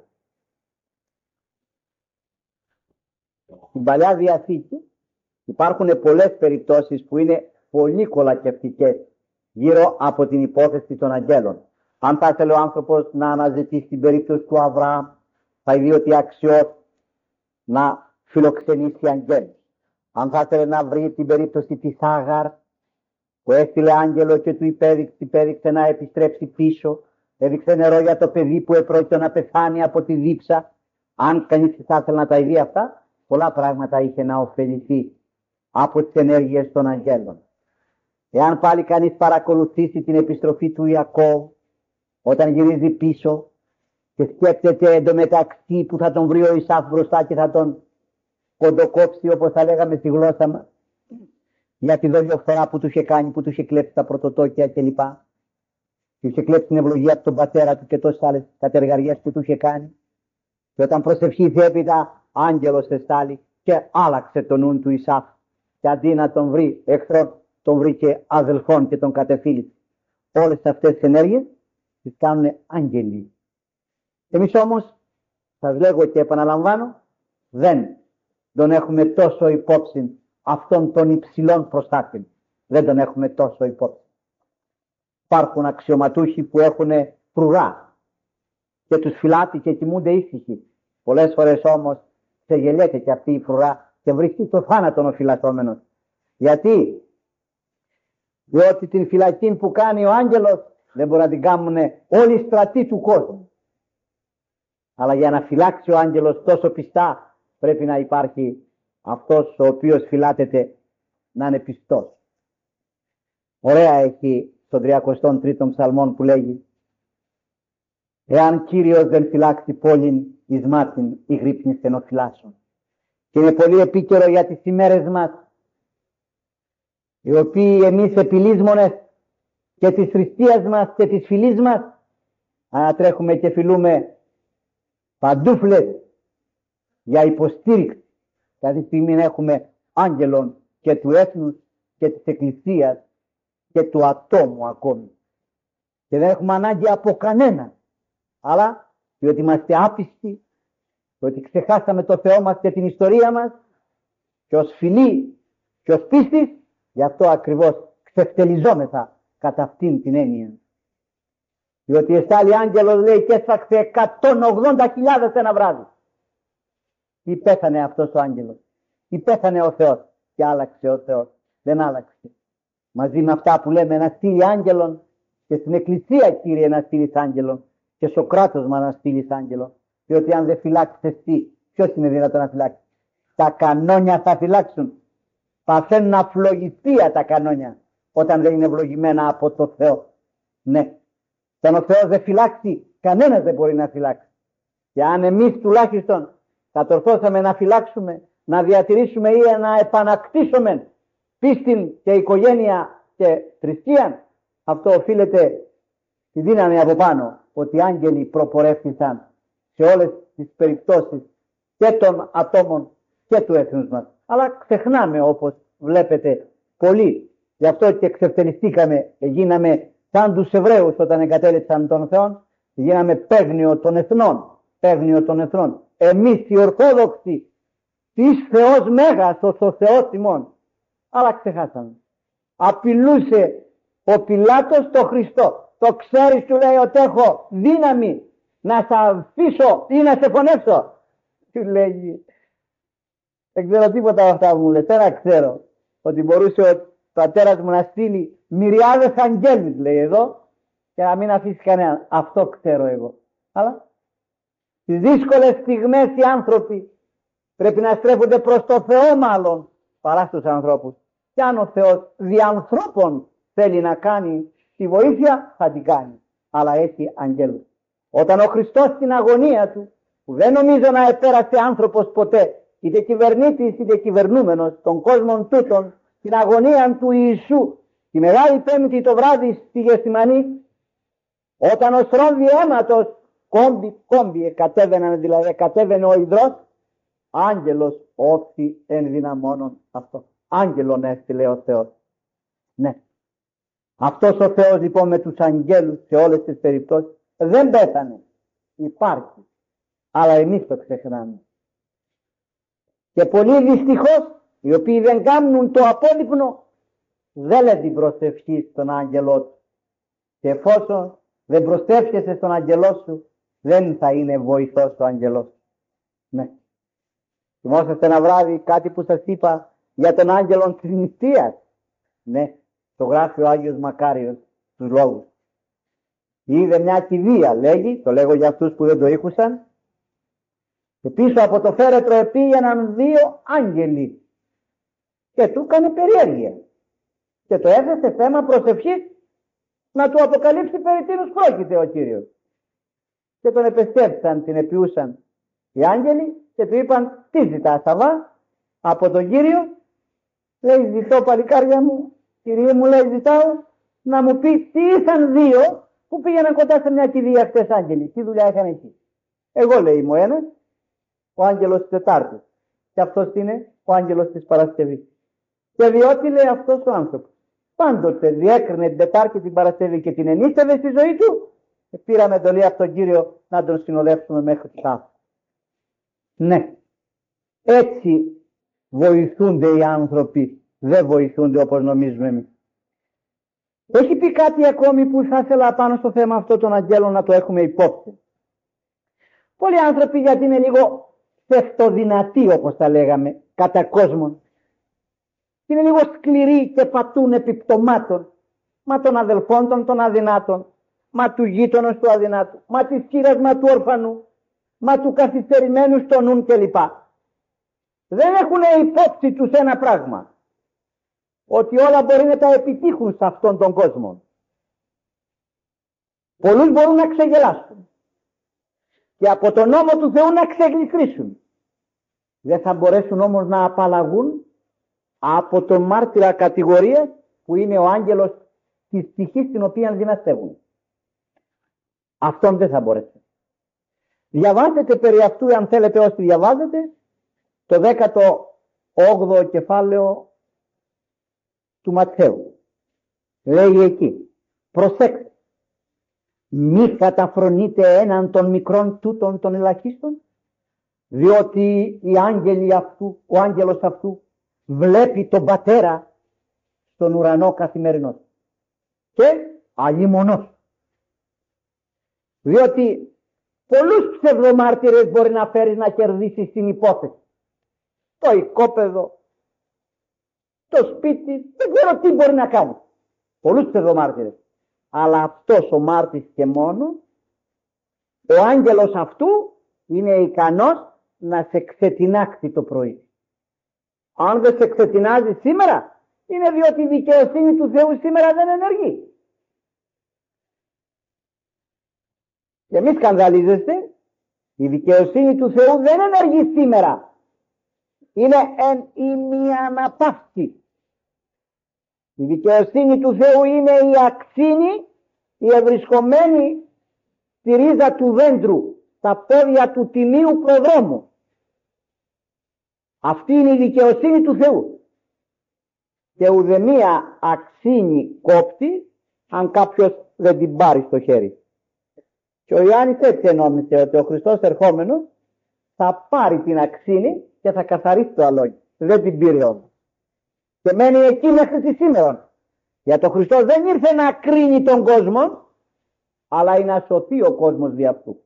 [SPEAKER 1] Στην Παλιά Διαθήκη υπάρχουν πολλές περιπτώσεις που είναι πολύ κολακευτικές γύρω από την υπόθεση των αγγέλων. Αν θα ήθελε ο άνθρωπος να αναζητήσει την περίπτωση του Αβραάμ, θα δει ότι αξιώσει να φιλοξενήσει αγγέλους. Αν θα ήθελε να βρει την περίπτωση της Άγαρ, που έστειλε άγγελο και του υπέδειξε να επιστρέψει πίσω, έδειξε νερό για το παιδί που επρόκειτο να πεθάνει από τη δίψα. Αν κανείς θα ήθελε να τα δει αυτά, πολλά πράγματα είχε να ωφεληθεί από τις ενέργειες των αγγέλων. Εάν πάλι κανείς παρακολουθήσει την επιστροφή του Ιακώβ, όταν γυρίζει πίσω και σκέφτεται εντωμεταξύ που θα τον βρει ο Ισαύ μπροστά και θα τον κοντοκόψει, όπως θα λέγαμε στη γλώσσα μας, για τη δολιοφθορά που του είχε κάνει, που του είχε κλέψει τα πρωτοτόκια κλπ. Του είχε κλέψει την ευλογία από τον πατέρα του και τόσες άλλες κατεργαριές που του είχε κάνει. Και όταν προσευχήθη έπειτα, άγγελος εστάλει και άλλαξε το νου του Ισαύ. Και αντί να τον βρει εχθρόν, τον βρήκε αδελφόν και τον κατεφύλισε. Όλες αυτές τις ενέργειες τις κάνουν άγγελοι. Εμείς όμως, σας λέγω και επαναλαμβάνω, δεν τον έχουμε τόσο υπόψη αυτών των υψηλών προστάτων. Δεν τον έχουμε τόσο υπόψη. Υπάρχουν αξιωματούχοι που έχουν φρουρά και τους φυλάτει και κοιμούνται ήσυχοι. Πολλές φορές όμως ξεγελιέται και αυτή η φρουρά και βρίσκει το θάνατον ο φυλατώμενος. Γιατί? Διότι την φυλακή που κάνει ο άγγελος δεν μπορεί να την κάνουν όλοι οι στρατοί του κόσμου. Αλλά για να φυλάξει ο άγγελος τόσο πιστά πρέπει να υπάρχει αυτός ο οποίος φυλάτεται να είναι πιστός. Ωραία έχει στον 33ο ψαλμόν που λέγει: «Εάν Κύριος δεν φυλάξει πόλην εις μάτιν η γρύπνη στενοφυλάσσον». Και είναι πολύ επίκαιρο για τις ημέρες μας, οι οποίοι εμείς επιλύσμονες και της θρησκείας μας και της φυλής μας ανατρέχουμε και φιλούμε παντούφλες για υποστήριξη. Κάθε στιγμή έχουμε άγγελων και του έθνους και της εκκλησίας και του ατόμου ακόμη. Και δεν έχουμε ανάγκη από κανένα. Αλλά διότι είμαστε άπιστοι, διότι ξεχάσαμε το Θεό μας και την ιστορία μας και ως φιλοί και ως πίστης, γι' αυτό ακριβώς ξεφτελιζόμεθα κατά αυτήν την έννοια. Διότι εστάλει άγγελος, λέει, και έσφαξε 180.000 ένα βράδυ. Ή πέθανε αυτός ο άγγελος, ή πέθανε ο Θεός και άλλαξε ο Θεός? Δεν άλλαξε. Μαζί με αυτά που λέμε να στείλει άγγελον, και στην εκκλησία, Κύριε, να στείλεις άγγελον, και στο κράτος μας να στείλεις άγγελον. Διότι αν δεν φυλάξεις εσύ, ποιος είναι δυνατόν να φυλάξει? Τα κανόνια θα φυλάξουν. Παθαίνουν αφλογιστία τα κανόνια. όταν δεν είναι ευλογημένα από το Θεό. Ναι. Αν ο Θεός δεν φυλάξει, κανένας δεν μπορεί να φυλάξει. Και αν εμείς τουλάχιστον κατορθώσαμε να φυλάξουμε, να διατηρήσουμε ή να επανακτήσουμε πίστην και οικογένεια και θρησκεία, αυτό οφείλεται στη δύναμη από πάνω, ότι οι άγγελοι προπορεύθησαν σε όλες τις περιπτώσεις και των ατόμων και του έθνους μας. Αλλά ξεχνάμε, όπως βλέπετε, πολύ. Γι' αυτό και εξευτελιστήκαμε, γίναμε σαν τους Εβραίους όταν εγκατέλειψαν τον Θεό, γίναμε παίγνιο των εθνών. Παίγνιο των εθνών. Εμείς οι Ορθόδοξοι, της Θεός Μέγας, ο Θεός ημών. Αλλά ξεχάσαμε. Απειλούσε ο Πιλάτος το Χριστό. Το ξέρεις, του λέει, ότι έχω δύναμη να σε αφήσω ή να σε φωνεύσω. Του λέγει, δεν ξέρω τίποτα από αυτά που μου λες. Ένα ξέρω, ότι μπορούσε ο πατέρας μου να στείλει μυριάδες αγγέλους, λέει εδώ, και να μην αφήσει κανέναν. Αυτό ξέρω εγώ. Αλλά στις δύσκολες στιγμές οι άνθρωποι πρέπει να στρέφονται προς το Θεό μάλλον παρά στους ανθρώπους. Και αν ο Θεός δι' ανθρώπων θέλει να κάνει τη βοήθεια, θα την κάνει. Αλλά έχει αγγέλους. Όταν ο Χριστός στην αγωνία του, που δεν νομίζω να επέρασε άνθρωπος ποτέ, είτε κυβερνήτης είτε κυβερνούμενος των κόσμων τούτων, την αγωνία του Ιησού, τη Μεγάλη Πέμπτη το βράδυ στη Γεσημανή, όταν ο στρώβι αίματος κόμπι, κατέβαινε ο υδρός, άγγελος όψη ενδυναμώνων αυτό. Άγγελον έστειλε ο Θεός. Ναι. Αυτός ο Θεός λοιπόν με τους αγγέλους σε όλες τις περιπτώσεις δεν πέθανε. Υπάρχει. Αλλά εμείς το ξεχνάμε. Και πολλοί δυστυχώς, οι οποίοι δεν κάνουν το απόδειπνο, δεν λένε την προσευχή στον άγγελό του. Και εφόσον δεν προστεύχεσαι στον άγγελό σου, δεν θα είναι βοηθός ο άγγελός σου. Ναι. Θυμόσαστε ένα βράδυ κάτι που σας είπα για τον άγγελο της νηστείας. Ναι. Το γράφει ο Άγιος Μακάριος στους λόγους. Είδε μια κηδεία, λέγει, το λέγω για αυτούς που δεν το ήχουσαν, και πίσω από το φέρετρο επήγαιναν δύο άγγελοι και του έκανε περιέργεια και το έθεσε θέμα προσευχής να του αποκαλύψει περί τίνος πρόκειται ο Κύριος. Και τον επεσκέφθησαν, την επιούσαν οι άγγελοι και του είπαν, τι ζητάς Σαββά από τον Κύριο? Λέει, ζητώ παλικάρια μου, Κύριε μου, λέει, ζητάω να μου πει τι ήσαν δύο που πήγαιναν κοντά σε μια κηδεία χτες άγγελοι, τι δουλειά είχαν εκεί. Εγώ, λέει, μου ένας, ο άγγελος της Τετάρτης, και αυτός είναι ο άγγελος της Παρασκευής. Και διότι, λέει, αυτός ο άνθρωπος πάντοτε διέκρινε την Τετάρτη, την Παρασκευή και την ενίστευε στη ζωή του, και πήραμε εντολή από τον Κύριο να τον συνοδεύσουμε μέχρι το Σάββατο. Ναι, έτσι βοηθούνται οι άνθρωποι, δεν βοηθούνται όπως νομίζουμε εμείς. Έχει πει κάτι ακόμη που θα ήθελα πάνω στο θέμα αυτό των αγγέλων να το έχουμε υπόψη. Πολλοί άνθρωποι, γιατί είναι λίγο ψευτοδυνατοί όπως τα λέγαμε κατά κόσμον, είναι λίγο σκληροί και πατούν επιπτωμάτων, μα των αδελφών των αδυνάτων, μα του γείτονος του αδυνάτου, μα της κύρας, μα του ορφανού, μα του καθυστερημένου στο νουν κλπ. Δεν έχουν υπόψη τους ένα πράγμα, ότι όλα μπορεί να τα επιτύχουν σε αυτόν τον κόσμο. Πολλούς μπορούν να ξεγελάσουν και από τον νόμο του Θεού να ξεγλυκρίσουν. Δεν θα μπορέσουν όμως να απαλλαγούν από τον μάρτυρα κατηγορία που είναι ο άγγελος της ψυχής την οποία δυναστεύουν. Αυτόν δεν θα μπορέσει. Διαβάζετε περί αυτού, αν θέλετε, όσοι διαβάζετε, το 18ο κεφάλαιο του Ματθαίου. Λέει εκεί, προσέξτε, μη καταφρονείτε έναν των μικρών τούτων των ελαχίστων, διότι ο άγγελος αυτού βλέπει τον Πατέρα στον ουρανό καθημερινός και αλίμονος. Διότι πολλούς ψευδομάρτυρες μπορεί να φέρεις να κερδίσεις την υπόθεση. Το οικόπεδο, το σπίτι, δεν ξέρω τι μπορεί να κάνει. Πολλούς ψευδομάρτυρες. Αλλά αυτός ο μάρτης και μόνο, ο άγγελος αυτού είναι ικανός να σε ξετινάξει το πρωί. Αν δεν σε ξετινάζει σήμερα, Είναι διότι η δικαιοσύνη του Θεού σήμερα δεν ενεργεί. Και μη σκανδαλίζεστε, η δικαιοσύνη του Θεού δεν ενεργεί σήμερα. Είναι εν ημιαναπαύση. Η δικαιοσύνη του Θεού είναι η αξίνη, η ευρισκομένη στη ρίζα του δέντρου, στα πόδια του τιμίου προδρόμου. Αυτή είναι η δικαιοσύνη του Θεού. Και ουδεμία αξίνη κόπτει αν κάποιος δεν την πάρει στο χέρι. Και ο Ιωάννης έτσι ενόμισε ότι ο Χριστός ερχόμενος θα πάρει την αξίνη και θα καθαρίσει το αλόγι. Δεν την πήρε όμως. Και μένει εκεί μέχρι τη σήμερα. Γιατί ο Χριστός δεν ήρθε να κρίνει τον κόσμο, αλλά είναι να σωθεί ο κόσμος δι' αυτού.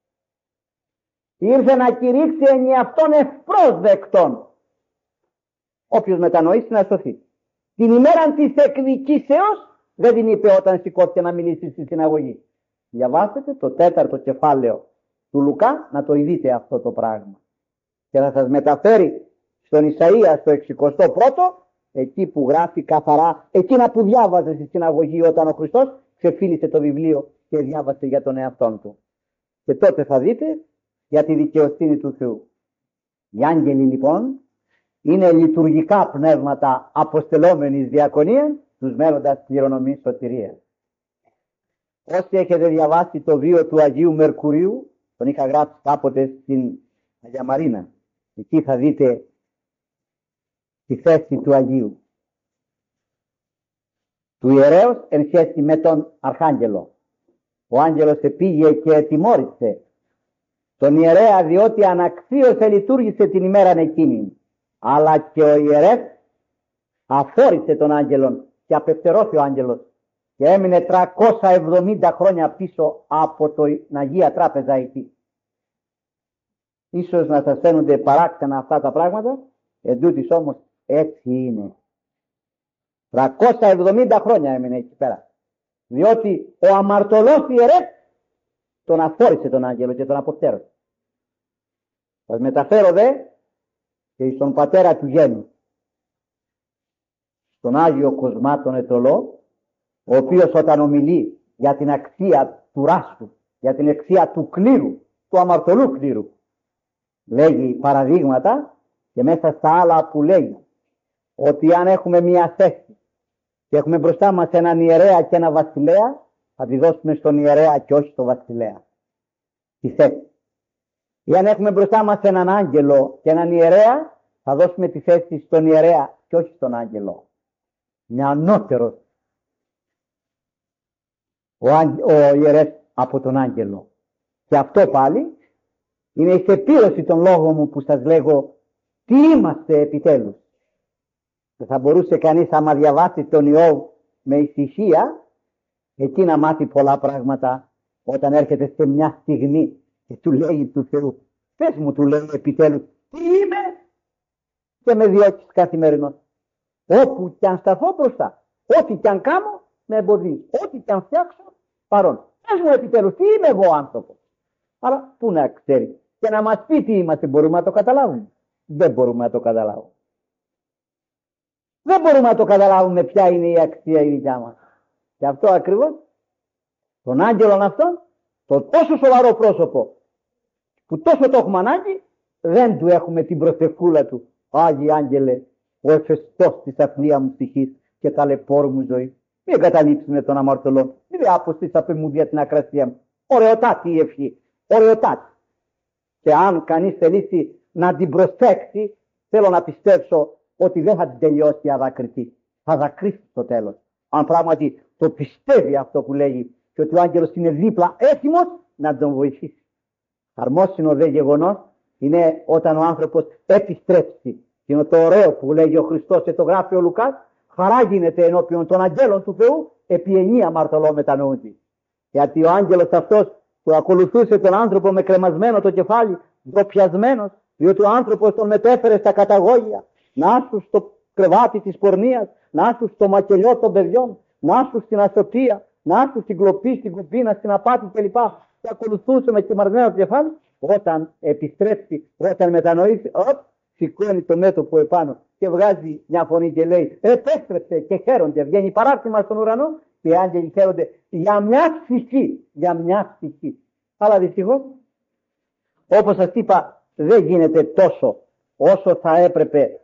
[SPEAKER 1] Ήρθε να κηρύξει εν αυτόν ευπρόσδεκτον. Όποιος μετανοήσει να σωθεί. Την ημέρα της εκδικήσεως δεν την είπε όταν σηκώθηκε να μιλήσει στη συναγωγή. Διαβάστε το 4ο κεφάλαιο του Λουκά να το ειδείτε αυτό το πράγμα. Και θα σας μεταφέρει στον Ισαΐα στο 61ο, εκεί που γράφει καθαρά, εκείνα που διάβαζε στη συναγωγή όταν ο Χριστός ξεφίλησε το βιβλίο και διάβασε για τον εαυτόν του. Και τότε θα δείτε για τη δικαιοσύνη του Θεού. Οι άγγελοι λοιπόν είναι λειτουργικά πνεύματα αποστελόμενης διακονίας, τους μέλλοντας κληρονομής σωτηρίας. Όσοι έχετε διαβάσει το βίο του Αγίου Μερκουρίου, τον είχα γράψει κάποτε στην Αγία Μαρίνα, εκεί θα δείτε τη θέση του Αγίου, του ιερέως εν σχέση με τον Αρχάγγελο. Ο άγγελος επήγε και ετιμώρησε τον ιερέα διότι αναξίωσε λειτουργήσε την ημέραν εκείνη. Αλλά και ο ιερεύς αφόρησε τον άγγελον και απευτερώθη ο άγγελος και έμεινε 370 χρόνια πίσω από την Αγία Τράπεζα εκεί. Ίσως να σας φαίνονται παράξενα αυτά τα πράγματα, εντούτοις όμως έτσι είναι. 370 χρόνια έμεινε εκεί πέρα. Διότι ο αμαρτωλός ιερεύς τον αφόρησε τον άγγελο και τον αποφτέρωσε. Σας μεταφέρω δε και στον πατέρα του γένου, στον Άγιο Κοσμά τον Αιτωλό, ο οποίος όταν ομιλεί για την αξία του ράστου, για την αξία του κλήρου, του αμαρτωλού κλήρου, λέγει παραδείγματα και μέσα στα άλλα που λέγει ότι αν έχουμε μια θέση και έχουμε μπροστά μας έναν ιερέα και ένα βασιλέα, θα τη δώσουμε στον ιερέα και όχι στον βασιλέα. Τη θέση. Ή αν έχουμε μπροστά μας έναν άγγελο και έναν ιερέα, θα δώσουμε τη θέση στον ιερέα και όχι στον άγγελο. Είναι ανώτερος ο ιερέας από τον άγγελο. Και αυτό πάλι είναι η σεπήρωση των λόγων μου που σας λέγω τι είμαστε επιτέλους. Και θα μπορούσε κανείς άμα διαβάσει τον Ιώβ με ησυχία εκεί να μάθει πολλά πράγματα όταν έρχεται σε μια στιγμή και του λέει του Θεού, πες μου, του λέει επιτέλους, τι είμαι, και με διώξεις καθημερινώς. Όπου κι αν σταθώ μπροστά, ό,τι κι αν κάνω, με εμποδίζει. Ό,τι κι αν φτιάξω, παρόν. Πες μου επιτέλους, τι είμαι εγώ άνθρωπος. Αλλά πού να ξέρει. Και να μας πει τι είμαστε, μπορούμε να το καταλάβουμε. Δεν μπορούμε να το καταλάβουμε. Δεν μπορούμε να το καταλάβουμε ποια είναι η αξία η δικιά μας. Και αυτό ακριβώς, τον άγγελον αυτόν, το τόσο σοβαρό πρόσωπο, που τόσο το έχουμε ανάγκη, δεν του έχουμε την προσευχούλα του. Άγιε Άγγελε, ο εφεστός της αθλία μου ψυχής και ταλαιπώρου μου ζωή. Μην καταλήψουμε τον αμαρτωλό. Μην διάποστης απ' μου δια την ακρασία μου. Ωραιοτάτη η ευχή. Ωραιοτάτη. Και αν κανείς θελήσει να την προσέξει, θέλω να πιστέψω ότι δεν θα την τελειώσει αδακριτή. Θα δακρύσει στο τέλος. Αν πράγματι το πιστεύει αυτό που λέγει και ότι ο άγγελος είναι δίπλα έτοιμος να τον βοηθήσει. Αρμόσυνο δε γεγονός είναι όταν ο άνθρωπος επιστρέψει. Και είναι το ωραίο που λέγει ο Χριστός και το γράφει ο Λουκάς. Χαρά γίνεται ενώπιον των αγγέλων του Θεού επί ενία αμαρτωλό μετανοούντι. Γιατί ο άγγελος αυτός που ακολουθούσε τον άνθρωπο με κρεμασμένο το κεφάλι, ντροπιασμένος, διότι ο άνθρωπος τον μετέφερε στα καταγόγια, να σου στο κρεβάτι της πορνείας, να σου στο μακελιό των παιδιών, να σου στην ασωτεία, να σου στην κλοπή, στην κουπίνα, στην απάτη κλπ. Και ακολουθούσε με κρεμασμένο το κεφάλι, όταν επιστρέψει, όταν μετανοήσει, σηκώνει το μέτωπο επάνω και βγάζει μια φωνή και λέει επέστρεψε, και χαίρονται. Βγαίνει παράρτημα στον ουρανό και οι άγγελοι χαίρονται για μια ψυχή. Για μια ψυχή. Αλλά δυστυχώς, όπως σας είπα, δεν γίνεται τόσο όσο θα έπρεπε.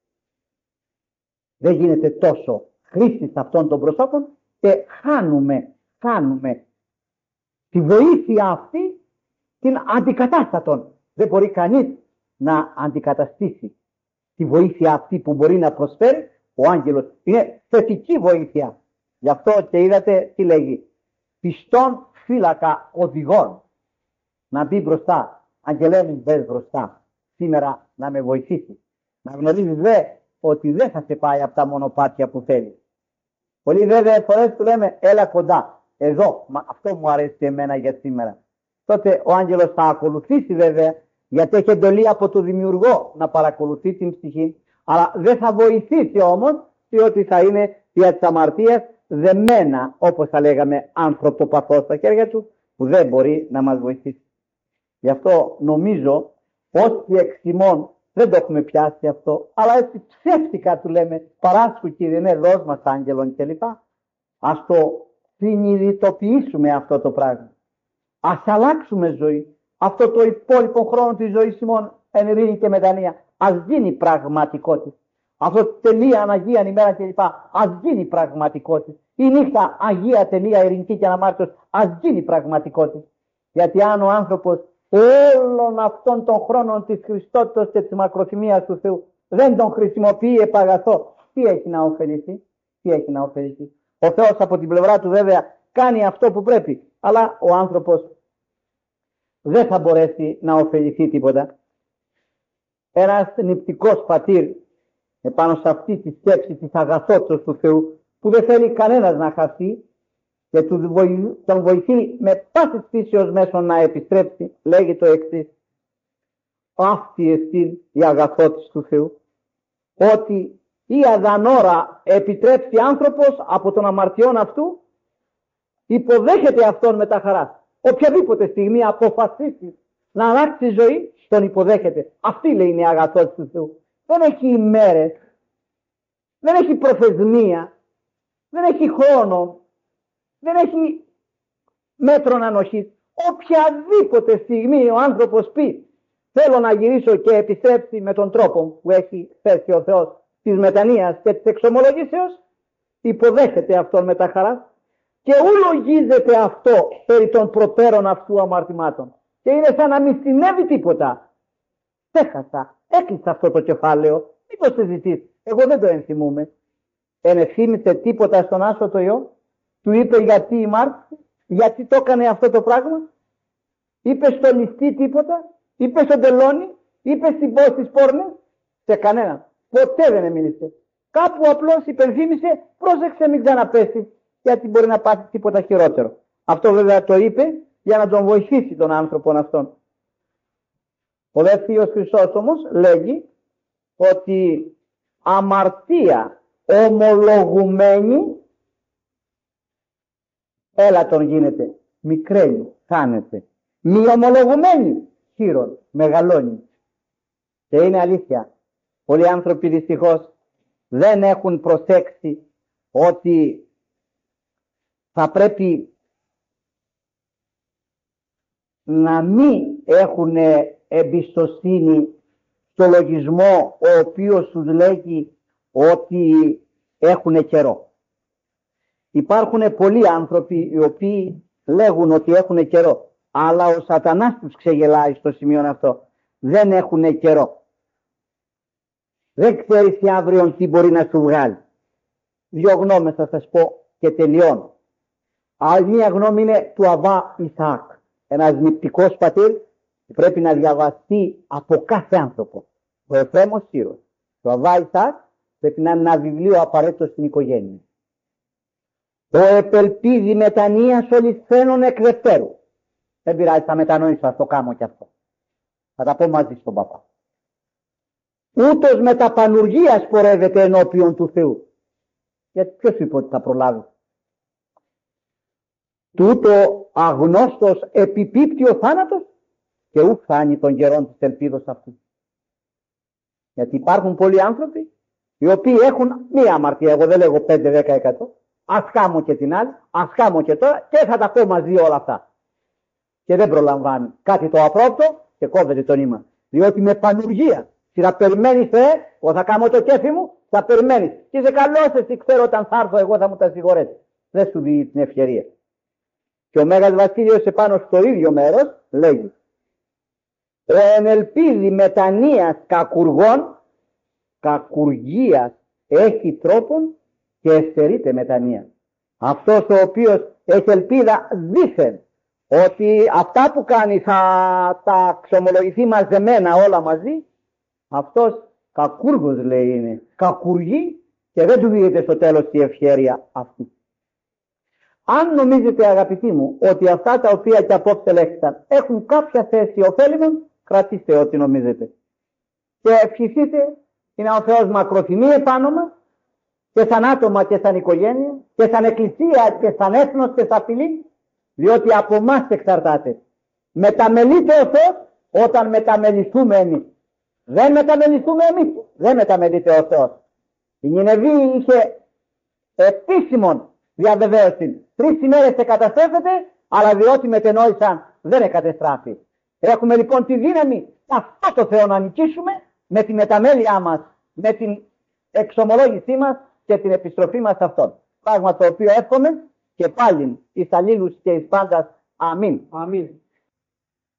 [SPEAKER 1] Δεν γίνεται τόσο χρήση αυτών των προσώπων και χάνουμε τη βοήθεια αυτή την αντικατάστατον. Δεν μπορεί κανείς να αντικαταστήσει τη βοήθεια αυτή που μπορεί να προσφέρει ο άγγελος. Είναι θετική βοήθεια. Γι' αυτό και είδατε τι λέγει. Πιστόν φύλακα οδηγών. Να μπει μπροστά. Αγγελέ μου, μπες μπροστά. Σήμερα να με βοηθήσει. Να γνωρίζεις δε ότι δεν θα σε πάει από τα μονοπάτια που θέλει. Πολλοί βέβαια φορές του λέμε έλα κοντά. Εδώ. Αυτό μου αρέσει εμένα για σήμερα. Τότε ο άγγελος θα ακολουθήσει βέβαια, γιατί έχει εντολή από το δημιουργό να παρακολουθεί την ψυχή, αλλά δεν θα βοηθήσει όμως, διότι θα είναι δια της αμαρτίας δεμένα, όπως θα λέγαμε, ανθρωποπαθώς στα χέρια του, που δεν μπορεί να μας βοηθήσει. Γι' αυτό νομίζω όσοι εξημών δεν το έχουμε πιάσει αυτό, αλλά έτσι ψεύτικα του λέμε, παράσχου Κύριε, ναι, δώσ' μας άγγελον κλπ. Ας το συνειδητοποιήσουμε αυτό το πράγμα. Ας αλλάξουμε ζωή. Αυτό το υπόλοιπο χρόνο της ζωής ημών εν ειρήνη και μετανία ας γίνει πραγματικότητα. Αυτό τελεία αναγία ημέρα κλπ. Ας γίνει πραγματικότητα. Η νύχτα αγία τελεία ειρηνική και αναμάρτητος ας γίνει πραγματικότητα. Γιατί αν ο άνθρωπος όλων αυτών των χρόνων της Χριστότητας και της μακροθυμίας του Θεού δεν τον χρησιμοποιεί επ' αγαθό, τι έχει να ωφεληθεί? Τι έχει να ωφεληθεί? Ο Θεός από την πλευρά του βέβαια κάνει αυτό που πρέπει, αλλά ο άνθρωπος δεν θα μπορέσει να ωφεληθεί τίποτα. Ένας νηπτικός πατήρ επάνω σε αυτή τη σκέψη της αγαθότητας του Θεού, που δεν θέλει κανένας να χαθεί και τον βοηθεί με πάσης φύσεως μέσω να επιστρέψει, λέγει το εξής: αυτή εστίν η αγαθότης του Θεού, ότι ή αδανόρα επιτρέψει άνθρωπος από τον αμαρτιών αυτού, υποδέχεται αυτόν με τα χαρά. Οποιαδήποτε στιγμή αποφασίσει να αλλάξει ζωή, τον υποδέχεται. Αυτή λέει είναι η αγαθότης του Θεού. Δεν έχει ημέρες, δεν έχει προθεσμία, δεν έχει χρόνο, δεν έχει μέτρων ανοχής. Οποιαδήποτε στιγμή ο άνθρωπος πει θέλω να γυρίσω και επιστρέψει με τον τρόπο που έχει θέσει ο Θεός της μετανοίας και της εξομολογήσεως, υποδέχεται αυτόν με τα χαρά και ουλογίζεται αυτό περί των προτέρων αυτού αμαρτημάτων. Και είναι σαν να μην συνέβη τίποτα. Έχασα, έκλεισα αυτό το κεφάλαιο, μην το συζητήσει. Εγώ δεν το ενθυμούμαι. Ενεθύμησε τίποτα στον Άσο το Υιό? Του είπε γιατί ημάρτησε, γιατί το έκανε αυτό το πράγμα? Είπε στο ληστή τίποτα? Είπε στον τελώνη? Είπε στην πόρτα της πόρνης? Σε κανέναν. Ποτέ δεν μίλησε. Κάπου απλώς υπενθύμησε, πρόσεξε μην ξαναπέσει, γιατί μπορεί να πάθει τίποτα χειρότερο. Αυτό βέβαια το είπε για να τον βοηθήσει τον άνθρωπον αυτόν. Ο δε Θείος Χριστός όμως λέγει ότι αμαρτία ομολογουμένη έλα τον γίνεται, μικραίνει, χάνεται. Μη ομολογουμένη χείρον, μεγαλώνει. Και είναι αλήθεια. Πολλοί άνθρωποι δυστυχώς δεν έχουν προσέξει ότι θα πρέπει να μην έχουν εμπιστοσύνη στο λογισμό ο οποίος τους λέγει ότι έχουν καιρό. Υπάρχουν πολλοί άνθρωποι οι οποίοι λέγουν ότι έχουν καιρό, αλλά ο σατανάς τους ξεγελάει στο σημείο αυτό. Δεν έχουν καιρό. Δεν ξέρεις τι αύριο τι μπορεί να σου βγάλει. Δύο γνώμες θα σας πω και τελειώνω. Άλλη μία γνώμη είναι του Αββά Ισαάκ. Ένας νηπτικός πατήρ πρέπει να διαβαστεί από κάθε άνθρωπο. Ο Εφραίμος Σύρος. Το Αββά Ισαάκ πρέπει να είναι ένα βιβλίο απαραίτητο στην οικογένεια. Το επελπίδι μετανοίας ολισθένων εκ δευτέρου. Δεν πειράζει, θα μετανοήσω, θα το κάνω κι αυτό. Θα τα πω μαζί στον παπά. Ούτως με τα πανουργίας πορεύεται ενώπιον του Θεού. Γιατί ποιος είπε ότι θα προλάβει? Τούτο αγνώστος επιπίπτει ο θάνατος και ουκ χάνει τον καιρόν της ελπίδος αυτού. Γιατί υπάρχουν πολλοί άνθρωποι οι οποίοι έχουν μία αμαρτία. Εγώ δεν λέγω 5-10%. Ας χάμω και την άλλη, ας χάμω και τώρα και θα τα πω μαζί όλα αυτά. Και δεν προλαμβάνει κάτι το απρόπτο και κόβεται το νήμα. Διότι με πανουργία. Θα περιμένεις, εγώ θα κάνω το κέφι μου, θα περιμένεις. Και είσαι καλός, εσύ ξέρω όταν θα έρθω, εγώ θα μου τα συγχωρέσει. Δεν σου δίνει την ευκαιρία. Και ο Μέγας Βασίλειος επάνω στο ίδιο μέρος λέγει: ο ενελπίδη μετανοίας κακουργών, κακουργίας έχει τρόπον και εστερείται μετανία. Αυτός ο οποίος έχει ελπίδα δήθεν ότι αυτά που κάνει θα τα ξομολογηθεί μαζεμένα όλα μαζί, αυτός κακούργος λέει είναι. Κακουργεί και δεν του δίνεται στο τέλος τη ευχέρεια αυτή. Αν νομίζετε αγαπητοί μου ότι αυτά τα οποία και απόψε λέξαν έχουν κάποια θέση ωφέλιμων, κρατήστε ό,τι νομίζετε. Και ευχηθείτε να ο Θεός μακροθυμεί επάνω μας και σαν άτομα και σαν οικογένεια και σαν εκκλησία και σαν έθνος και σαν φυλή, διότι από εμάς εξαρτάται. Μεταμελείται ο Θεός όταν μεταμεληθούμε εμείς. Δεν μεταμεληθούμε εμείς, δεν μεταμελείται ο Θεός. Η Νινεβή είχε επίσημον διαβεβαίωση. 3 ημέρες εκαταστρέφεται, αλλά διότι μετενόησαν δεν εκατεστράφει. Έχουμε λοιπόν τη δύναμη αυτό το Θεό να νικήσουμε με τη μεταμέλειά μας, με την εξομολόγησή μας και την επιστροφή μας σε Αυτόν. Πράγμα το οποίο εύχομαι και πάλι εις αλλήλους και εις πάντας. Αμήν.
[SPEAKER 2] Αμήν.